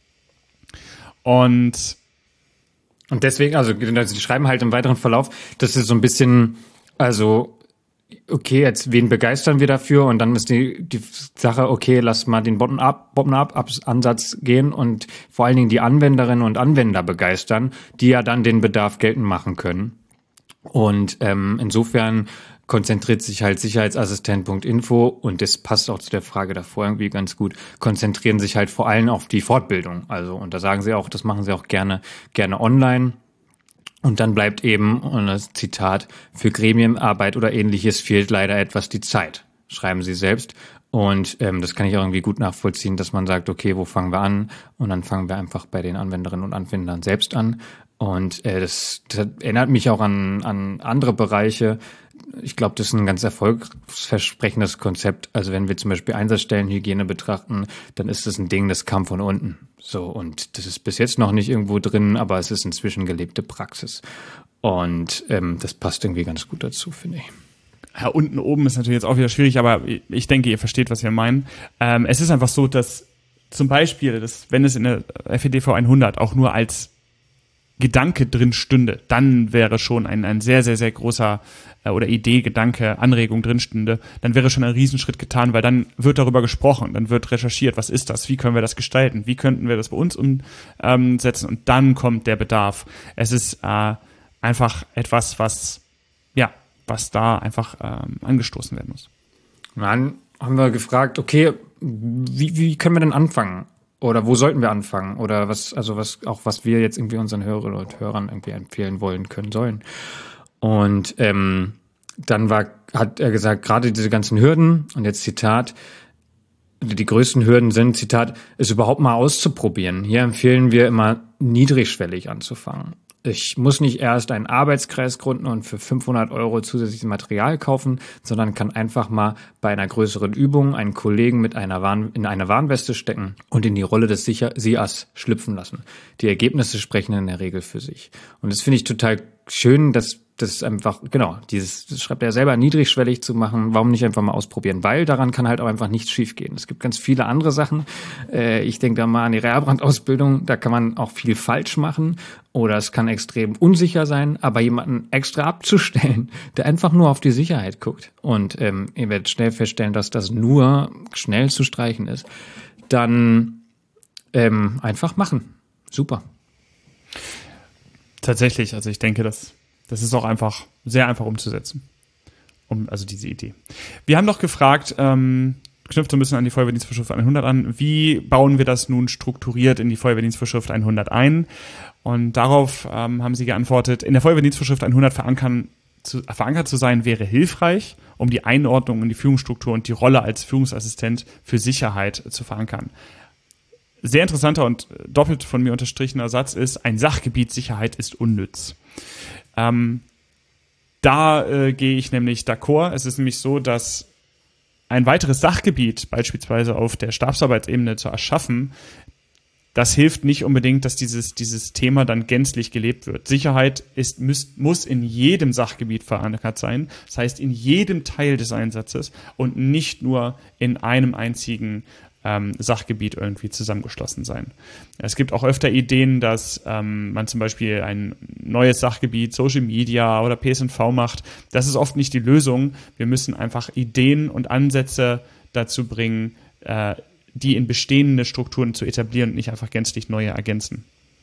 Und Und deswegen, also, also die schreiben halt im weiteren Verlauf, das ist so ein bisschen, also, okay, jetzt wen begeistern wir dafür? Und dann ist die die Sache, okay, lass mal den Bottom-up, Bottom-up-Ansatz gehen und vor allen Dingen die Anwenderinnen und Anwender begeistern, die ja dann den Bedarf geltend machen können. Und ähm, insofern konzentriert sich halt Sicherheitsassistent Punkt info, und das passt auch zu der Frage davor irgendwie ganz gut, konzentrieren sich halt vor allem auf die Fortbildung. Also, und da sagen sie auch, das machen sie auch gerne, gerne online. Und dann bleibt eben, und das Zitat, für Gremienarbeit oder Ähnliches fehlt leider etwas die Zeit, schreiben sie selbst. Und ähm, das kann ich auch irgendwie gut nachvollziehen, dass man sagt, okay, wo fangen wir an? Und dann fangen wir einfach bei den Anwenderinnen und Anwendern selbst an. Und äh, das, das erinnert mich auch an, an andere Bereiche. Ich glaube, das ist ein ganz erfolgsversprechendes Konzept. Also wenn wir zum Beispiel Einsatzstellenhygiene betrachten, dann ist das ein Ding, das kam von unten. So, und das ist bis jetzt noch nicht irgendwo drin, aber es ist inzwischen gelebte Praxis. Und ähm, das passt irgendwie ganz gut dazu, finde ich. Ja, unten oben ist natürlich jetzt auch wieder schwierig, aber ich denke, ihr versteht, was wir meinen. Ähm, es ist einfach so, dass zum Beispiel, dass, wenn es in der F E D V hundert auch nur als Gedanke drin stünde, dann wäre schon ein, ein sehr, sehr, sehr großer äh, oder Idee, Gedanke, Anregung drin stünde, dann wäre schon ein Riesenschritt getan, weil dann wird darüber gesprochen, dann wird recherchiert, was ist das, wie können wir das gestalten, wie könnten wir das bei uns umsetzen, und dann kommt der Bedarf. Es ist äh, einfach etwas, was, ja, was da einfach ähm, angestoßen werden muss. Dann haben wir gefragt, okay, wie, wie können wir denn anfangen? Oder wo sollten wir anfangen? Oder was, also was, auch was wir jetzt irgendwie unseren Hörerinnen und Hörern irgendwie empfehlen wollen, können, sollen. Und ähm, dann war, hat er gesagt, gerade diese ganzen Hürden, und jetzt Zitat, die größten Hürden sind, Zitat, es überhaupt mal auszuprobieren. Hier empfehlen wir immer, niedrigschwellig anzufangen. Ich muss nicht erst einen Arbeitskreis gründen und für fünfhundert Euro zusätzliches Material kaufen, sondern kann einfach mal bei einer größeren Übung einen Kollegen mit einer Warn- in eine Warnweste stecken und in die Rolle des Sicher- S I As schlüpfen lassen. Die Ergebnisse sprechen in der Regel für sich. Und das finde ich total schön, dass das einfach, genau, dieses, das schreibt er selber, niedrigschwellig zu machen. Warum nicht einfach mal ausprobieren? Weil daran kann halt auch einfach nichts schiefgehen. Es gibt ganz viele andere Sachen. Äh, ich denke da mal an die Reha-Brandausbildung. Da kann man auch viel falsch machen oder es kann extrem unsicher sein. Aber jemanden extra abzustellen, der einfach nur auf die Sicherheit guckt, und ähm, ihr werdet schnell feststellen, dass das nur schnell zu streichen ist, dann ähm, einfach machen. Super. Tatsächlich, also ich denke, dass das ist auch einfach sehr einfach umzusetzen. Um, also diese Idee. Wir haben noch gefragt, ähm, knüpft so ein bisschen an die Feuerwehrdienstvorschrift hundert an, wie bauen wir das nun strukturiert in die Feuerwehrdienstvorschrift hundert ein? Und darauf ähm, haben sie geantwortet, in der Feuerwehrdienstvorschrift hundert verankern, zu, verankert zu sein wäre hilfreich, um die Einordnung in die Führungsstruktur und die Rolle als Führungsassistent für Sicherheit zu verankern. Sehr interessanter und doppelt von mir unterstrichener Satz ist, ein Sachgebiet Sicherheit ist unnütz. Ähm, da äh, gehe ich nämlich d'accord. Es ist nämlich so, dass ein weiteres Sachgebiet beispielsweise auf der Stabsarbeitsebene zu erschaffen, das hilft nicht unbedingt, dass dieses, dieses Thema dann gänzlich gelebt wird. Sicherheit ist, muss, muss in jedem Sachgebiet verankert sein, das heißt in jedem Teil des Einsatzes und nicht nur in einem einzigen Ähm, Sachgebiet irgendwie zusammengeschlossen sein. Es gibt auch öfter Ideen, dass ähm, man zum Beispiel ein neues Sachgebiet, Social Media oder P S N V macht. Das ist oft nicht die Lösung. Wir müssen einfach Ideen und Ansätze dazu bringen, äh, die in bestehende Strukturen zu etablieren und nicht einfach gänzlich neue ergänzen.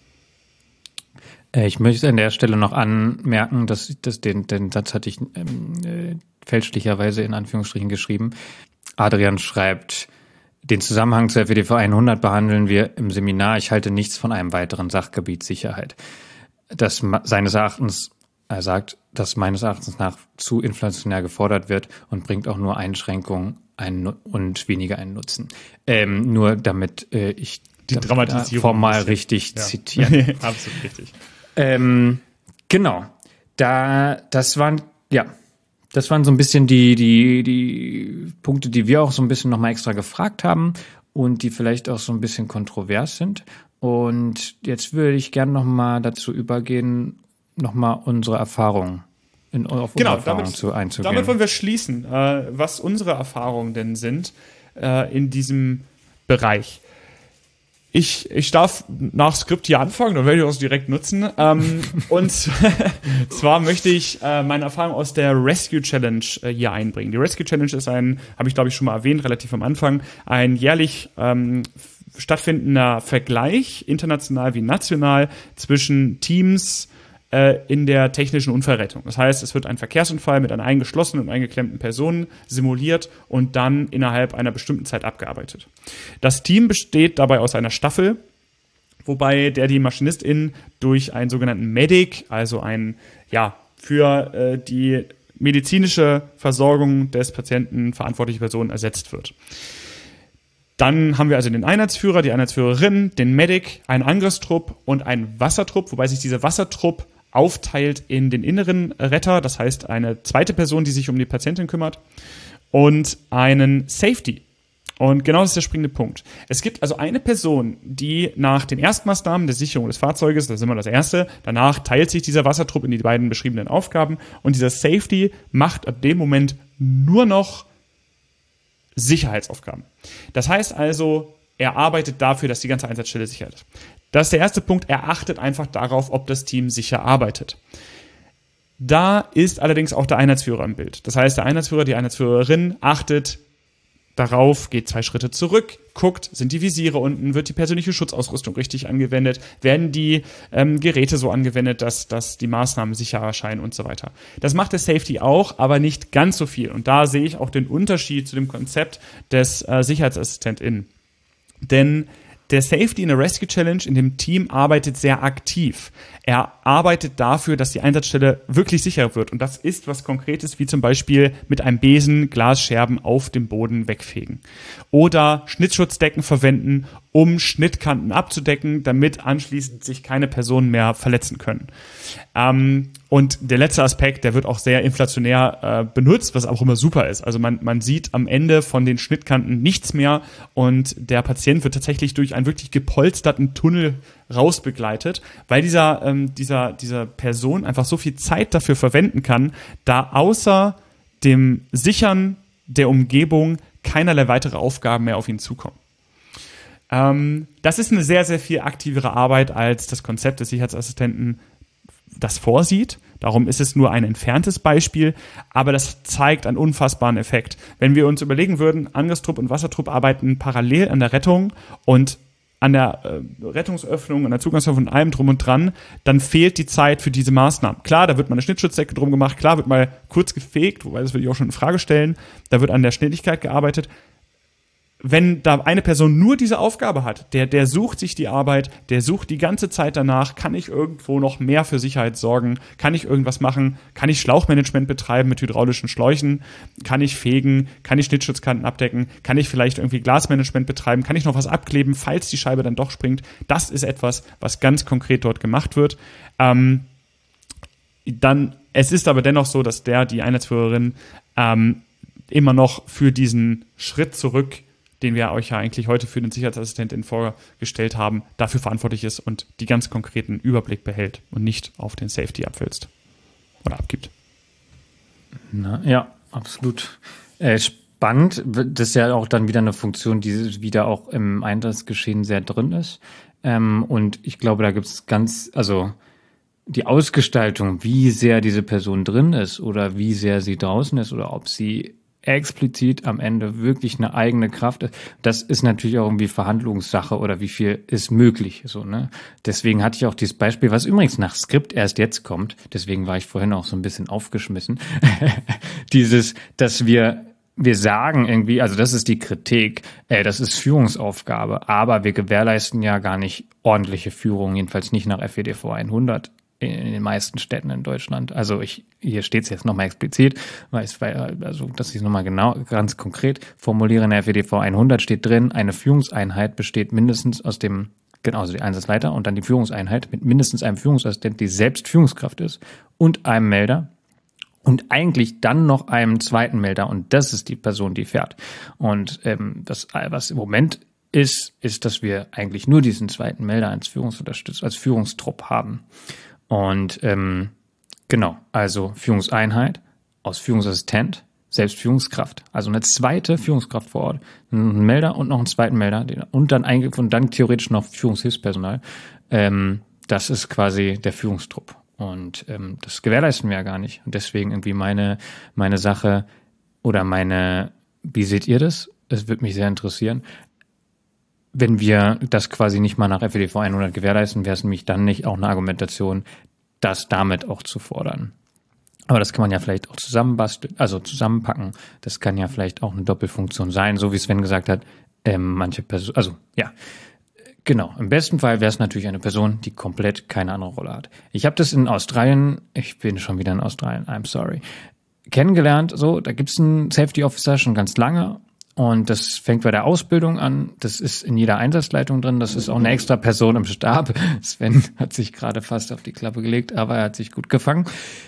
Ich möchte an der Stelle noch anmerken, dass, dass den, den Satz hatte ich ähm, äh, fälschlicherweise in Anführungsstrichen geschrieben. Adrian schreibt, den Zusammenhang zur F E D V hundert behandeln wir im Seminar. Ich halte nichts von einem weiteren Sachgebiet Sicherheit. Das seines Erachtens Er sagt, dass meines Erachtens nach zu inflationär gefordert wird und bringt auch nur Einschränkungen einen, und weniger einen Nutzen. Ähm, nur damit äh, ich die Dramatisierung formal richtig ja. zitieren. Absolut richtig. Ähm, genau. Da, das waren, ja, das waren so ein bisschen die, die, die Punkte, die wir auch so ein bisschen nochmal extra gefragt haben und die vielleicht auch so ein bisschen kontrovers sind. Und jetzt würde ich gerne nochmal dazu übergehen, nochmal unsere Erfahrungen in, auf genau, unsere Erfahrungen damit, zu einzugehen. Damit wollen wir schließen, äh, was unsere Erfahrungen denn sind äh, in diesem Bereich. Ich, ich darf nach Skript hier anfangen, dann werde ich das direkt nutzen. Ähm, und zwar möchte ich äh, meine Erfahrung aus der Rescue Challenge äh, hier einbringen. Die Rescue Challenge ist ein, habe ich glaube ich schon mal erwähnt, relativ am Anfang, ein jährlich ähm, stattfindender Vergleich, international wie national, zwischen Teams in der technischen Unfallrettung. Das heißt, es wird ein Verkehrsunfall mit einer eingeschlossenen und eingeklemmten Person simuliert und dann innerhalb einer bestimmten Zeit abgearbeitet. Das Team besteht dabei aus einer Staffel, wobei der die MaschinistInnen durch einen sogenannten Medic, also ein, ja, für äh, die medizinische Versorgung des Patienten verantwortliche Person ersetzt wird. Dann haben wir also den Einheitsführer, die Einheitsführerin, den Medic, einen Angriffstrupp und einen Wassertrupp, wobei sich dieser Wassertrupp aufteilt in den inneren Retter, das heißt eine zweite Person, die sich um die Patientin kümmert, und einen Safety. Und genau das ist der springende Punkt. Es gibt also eine Person, die nach den Erstmaßnahmen der Sicherung des Fahrzeuges, das ist immer das Erste, danach teilt sich dieser Wassertrupp in die beiden beschriebenen Aufgaben und dieser Safety macht ab dem Moment nur noch Sicherheitsaufgaben. Das heißt also, er arbeitet dafür, dass die ganze Einsatzstelle sicher ist. Das ist der erste Punkt. Er achtet einfach darauf, ob das Team sicher arbeitet. Da ist allerdings auch der Einheitsführer im Bild. Das heißt, der Einheitsführer, die Einheitsführerin achtet darauf, geht zwei Schritte zurück, guckt, sind die Visiere unten, wird die persönliche Schutzausrüstung richtig angewendet, werden die ähm, Geräte so angewendet, dass, dass die Maßnahmen sicher erscheinen und so weiter. Das macht der Safety auch, aber nicht ganz so viel. Und da sehe ich auch den Unterschied zu dem Konzept des äh, SicherheitsassistentInnen. Denn der Safety in der Rescue Challenge in dem Team arbeitet sehr aktiv. Er arbeitet dafür, dass die Einsatzstelle wirklich sicher wird. Und das ist was Konkretes, wie zum Beispiel mit einem Besen Glasscherben auf dem Boden wegfegen. Oder Schnittschutzdecken verwenden, um Schnittkanten abzudecken, damit anschließend sich keine Personen mehr verletzen können. Ähm, und der letzte Aspekt, der wird auch sehr inflationär äh, benutzt, was auch immer super ist. Also man, man sieht am Ende von den Schnittkanten nichts mehr und der Patient wird tatsächlich durch einen wirklich gepolsterten Tunnel rausbegleitet, weil dieser, ähm, dieser, dieser Person einfach so viel Zeit dafür verwenden kann, da außer dem Sichern der Umgebung keinerlei weitere Aufgaben mehr auf ihn zukommen. Ähm, das ist eine sehr, sehr viel aktivere Arbeit, als das Konzept des Sicherheitsassistenten das vorsieht. Darum ist es nur ein entferntes Beispiel, aber das zeigt einen unfassbaren Effekt. Wenn wir uns überlegen würden, Angriffstrupp und Wassertrupp arbeiten parallel an der Rettung und an der äh, Rettungsöffnung, an der Zugangsöffnung und allem drum und dran, dann fehlt die Zeit für diese Maßnahmen. Klar, da wird mal eine Schnittschutzdecke drum gemacht, klar wird mal kurz gefegt, wobei das würde ich auch schon in Frage stellen, da wird an der Schnelligkeit gearbeitet. Wenn da eine Person nur diese Aufgabe hat, der, der sucht sich die Arbeit, der sucht die ganze Zeit danach, kann ich irgendwo noch mehr für Sicherheit sorgen, kann ich irgendwas machen, kann ich Schlauchmanagement betreiben mit hydraulischen Schläuchen, kann ich fegen, kann ich Schnittschutzkanten abdecken, kann ich vielleicht irgendwie Glasmanagement betreiben, kann ich noch was abkleben, falls die Scheibe dann doch springt. Das ist etwas, was ganz konkret dort gemacht wird. Ähm, dann, es ist aber dennoch so, dass der, die Einheitsführerin, ähm, immer noch für diesen Schritt zurück, den wir euch ja eigentlich heute für den Sicherheitsassistenten vorgestellt haben, dafür verantwortlich ist und die ganz konkreten Überblick behält und nicht auf den Safety abwälzt oder abgibt. Na, ja, absolut. Äh, spannend. Das ist ja auch dann wieder eine Funktion, die wieder auch im Einsatzgeschehen sehr drin ist. Ähm, und ich glaube, da gibt es ganz, also die Ausgestaltung, wie sehr diese Person drin ist oder wie sehr sie draußen ist oder ob sie explizit am Ende wirklich eine eigene Kraft ist. Das ist natürlich auch irgendwie Verhandlungssache oder wie viel ist möglich, so, ne? Deswegen hatte ich auch dieses Beispiel, was übrigens nach Skript erst jetzt kommt. Deswegen war ich vorhin auch so ein bisschen aufgeschmissen. Dieses, dass wir wir sagen irgendwie, also das ist die Kritik, äh, das ist Führungsaufgabe, aber wir gewährleisten ja gar nicht ordentliche Führung, jedenfalls nicht nach F E D V hundert in den meisten Städten in Deutschland. Also ich, hier steht es jetzt nochmal explizit, weil es, also dass ich es nochmal genau, ganz konkret formuliere, in der F E D V hundert steht drin, eine Führungseinheit besteht mindestens aus dem, genau, also die Einsatzleiter und dann die Führungseinheit mit mindestens einem Führungsassistent, die selbst Führungskraft ist und einem Melder und eigentlich dann noch einem zweiten Melder und das ist die Person, die fährt. Und ähm, das, was im Moment ist, ist, dass wir eigentlich nur diesen zweiten Melder als Führungsunterstützer, als Führungstrupp haben. Und ähm, genau, also Führungseinheit aus Führungsassistent, selbst Führungskraft. Also eine zweite Führungskraft vor Ort, ein Melder und noch einen zweiten Melder und dann eigentlich und dann theoretisch noch Führungshilfspersonal. Ähm, das ist quasi der Führungstrupp. Und ähm, das gewährleisten wir ja gar nicht. Und deswegen irgendwie meine meine Sache oder meine, wie seht ihr das? Es würde mich sehr interessieren. Wenn wir das quasi nicht mal nach F E D V hundert gewährleisten, wäre es nämlich dann nicht auch eine Argumentation, das damit auch zu fordern. Aber das kann man ja vielleicht auch zusammenbasteln, also zusammenpacken. Das kann ja vielleicht auch eine Doppelfunktion sein, so wie Sven gesagt hat. Ähm, manche Person, also ja, genau. Im besten Fall wäre es natürlich eine Person, die komplett keine andere Rolle hat. Ich habe das in Australien, ich bin schon wieder in Australien, I'm sorry, kennengelernt. So, da gibt's einen Safety Officer schon ganz lange. Und das fängt bei der Ausbildung an. Das ist in jeder Einsatzleitung drin. Das ist auch eine extra Person im Stab. Sven hat sich gerade fast auf die Klappe gelegt, aber er hat sich gut gefangen.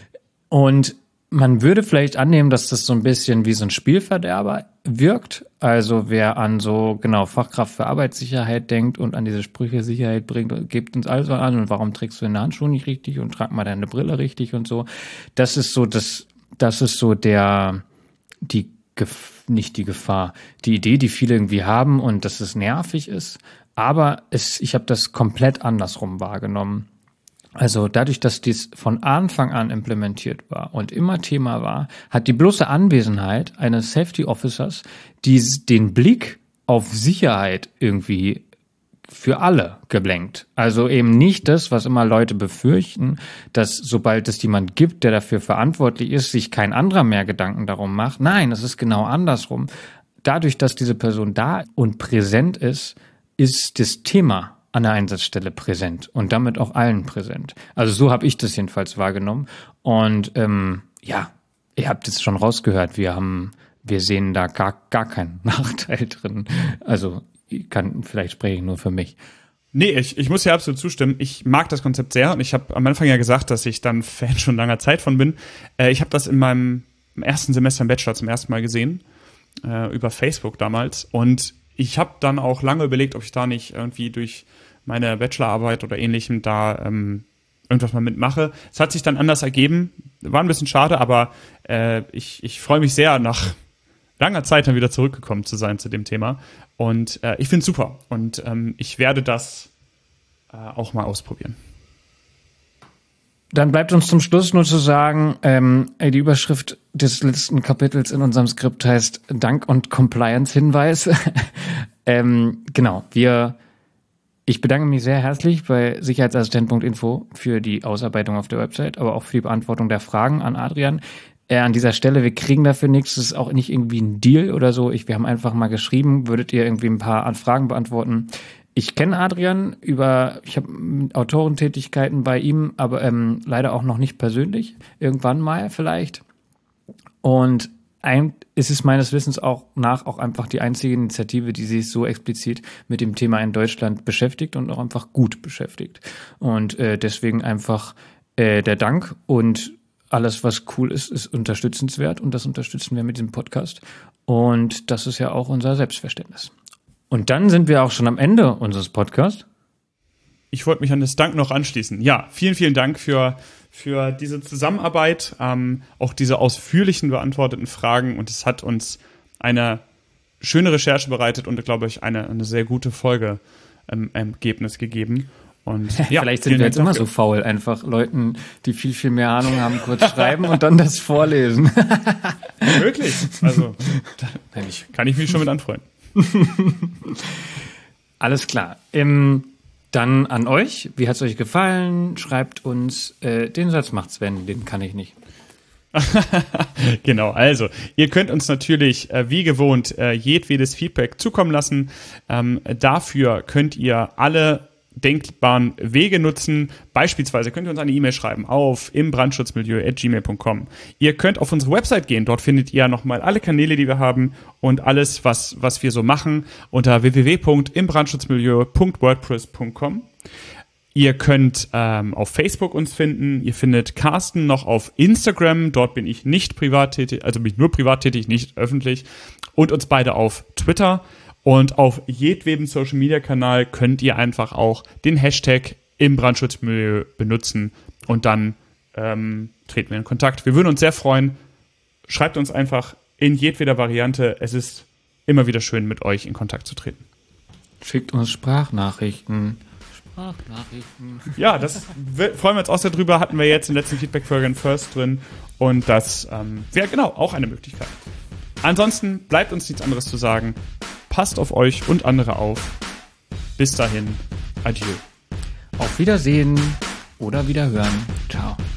Und man würde vielleicht annehmen, dass das so ein bisschen wie so ein Spielverderber wirkt. Also wer an so, genau, Fachkraft für Arbeitssicherheit denkt und an diese Sprüche Sicherheit bringt, gibt uns also an. Und warum trägst du deine Handschuhe nicht richtig und trag mal deine Brille richtig und so. Das ist so das, das ist so der, die nicht die Gefahr, die Idee, die viele irgendwie haben und dass es nervig ist, aber es, ich habe das komplett andersrum wahrgenommen. Also dadurch, dass dies von Anfang an implementiert war und immer Thema war, hat die bloße Anwesenheit eines Safety Officers, die den Blick auf Sicherheit irgendwie für alle geblenkt. Also eben nicht das, was immer Leute befürchten, dass sobald es jemand gibt, der dafür verantwortlich ist, sich kein anderer mehr Gedanken darum macht. Nein, es ist genau andersrum. Dadurch, dass diese Person da und präsent ist, ist das Thema an der Einsatzstelle präsent und damit auch allen präsent. Also so habe ich das jedenfalls wahrgenommen. Und ähm, ja, ihr habt es schon rausgehört, wir haben, wir sehen da gar, gar keinen Nachteil drin. Also ich kann, vielleicht spreche ich nur für mich. Nee, ich, ich muss dir absolut zustimmen. Ich mag das Konzept sehr und ich habe am Anfang ja gesagt, dass ich dann Fan schon langer Zeit von bin. Äh, ich habe das in meinem ersten Semester im Bachelor zum ersten Mal gesehen, äh, über Facebook damals. Und ich habe dann auch lange überlegt, ob ich da nicht irgendwie durch meine Bachelorarbeit oder Ähnlichem da ähm, irgendwas mal mitmache. Es hat sich dann anders ergeben. War ein bisschen schade, aber äh, ich, ich freue mich sehr, nach langer Zeit dann wieder zurückgekommen zu sein zu dem Thema. Und äh, ich finde es super. Und ähm, ich werde das äh, auch mal ausprobieren. Dann bleibt uns zum Schluss nur zu sagen, ähm, die Überschrift des letzten Kapitels in unserem Skript heißt Dank- und Compliance-Hinweis. ähm, genau, wir, ich bedanke mich sehr herzlich bei sicherheitsassistent punkt info für die Ausarbeitung auf der Website, aber auch für die Beantwortung der Fragen an Adrian. Äh, an dieser Stelle, wir kriegen dafür nichts, das ist auch nicht irgendwie ein Deal oder so. Ich, wir haben einfach mal geschrieben, würdet ihr irgendwie ein paar Fragen beantworten? Ich kenne Adrian über, ich habe Autorentätigkeiten bei ihm, aber ähm, leider auch noch nicht persönlich. Irgendwann mal vielleicht. Und ein, ist es meines Wissens auch nach auch einfach die einzige Initiative, die sich so explizit mit dem Thema in Deutschland beschäftigt und auch einfach gut beschäftigt. Und äh, deswegen einfach äh, der Dank und alles, was cool ist, ist unterstützenswert und das unterstützen wir mit diesem Podcast. Und das ist ja auch unser Selbstverständnis. Und dann sind wir auch schon am Ende unseres Podcasts. Ich wollte mich an das Dank noch anschließen. Ja, vielen, vielen Dank für, für diese Zusammenarbeit, ähm, auch diese ausführlichen beantworteten Fragen. Und es hat uns eine schöne Recherche bereitet und, glaube ich, eine, eine sehr gute Folge im ähm, Ergebnis gegeben. Und ja, vielleicht sind wir jetzt immer so faul, einfach Leuten, die viel, viel mehr Ahnung haben, kurz schreiben und dann das vorlesen. Wirklich? Also, da kann ich mich schon mit anfreunden. Alles klar. Ähm, dann an euch. Wie hat es euch gefallen? Schreibt uns. Äh, den Satz macht Sven, den kann ich nicht. Genau, also ihr könnt uns natürlich äh, wie gewohnt äh, jedwedes Feedback zukommen lassen. Ähm, dafür könnt ihr alle denkbaren Wege nutzen. Beispielsweise könnt ihr uns eine E-Mail schreiben auf imbrandschutzmilieu at gmail punkt com. Ihr könnt auf unsere Website gehen. Dort findet ihr nochmal alle Kanäle, die wir haben und alles, was, was wir so machen unter w w w punkt imbrandschutzmilieu punkt wordpress punkt com. Ihr könnt ähm, auf Facebook uns finden. Ihr findet Carsten noch auf Instagram. Dort bin ich nicht privat tätig, also bin ich nur privat tätig, nicht öffentlich. Und uns beide auf Twitter. Und auf jedwedem Social-Media-Kanal könnt ihr einfach auch den Hashtag Imbrandschutzmilieu benutzen. Und dann ähm, treten wir in Kontakt. Wir würden uns sehr freuen. Schreibt uns einfach in jedweder Variante. Es ist immer wieder schön, mit euch in Kontakt zu treten. Schickt uns Sprachnachrichten. Sprachnachrichten. Ja, das freuen wir uns auch sehr drüber. Hatten wir jetzt in der letzten Feedback-Folge in First drin. Und das ähm, wäre genau auch eine Möglichkeit. Ansonsten bleibt uns nichts anderes zu sagen. Passt auf euch und andere auf. Bis dahin. Adieu. Auf Wiedersehen oder Wiederhören. Ciao.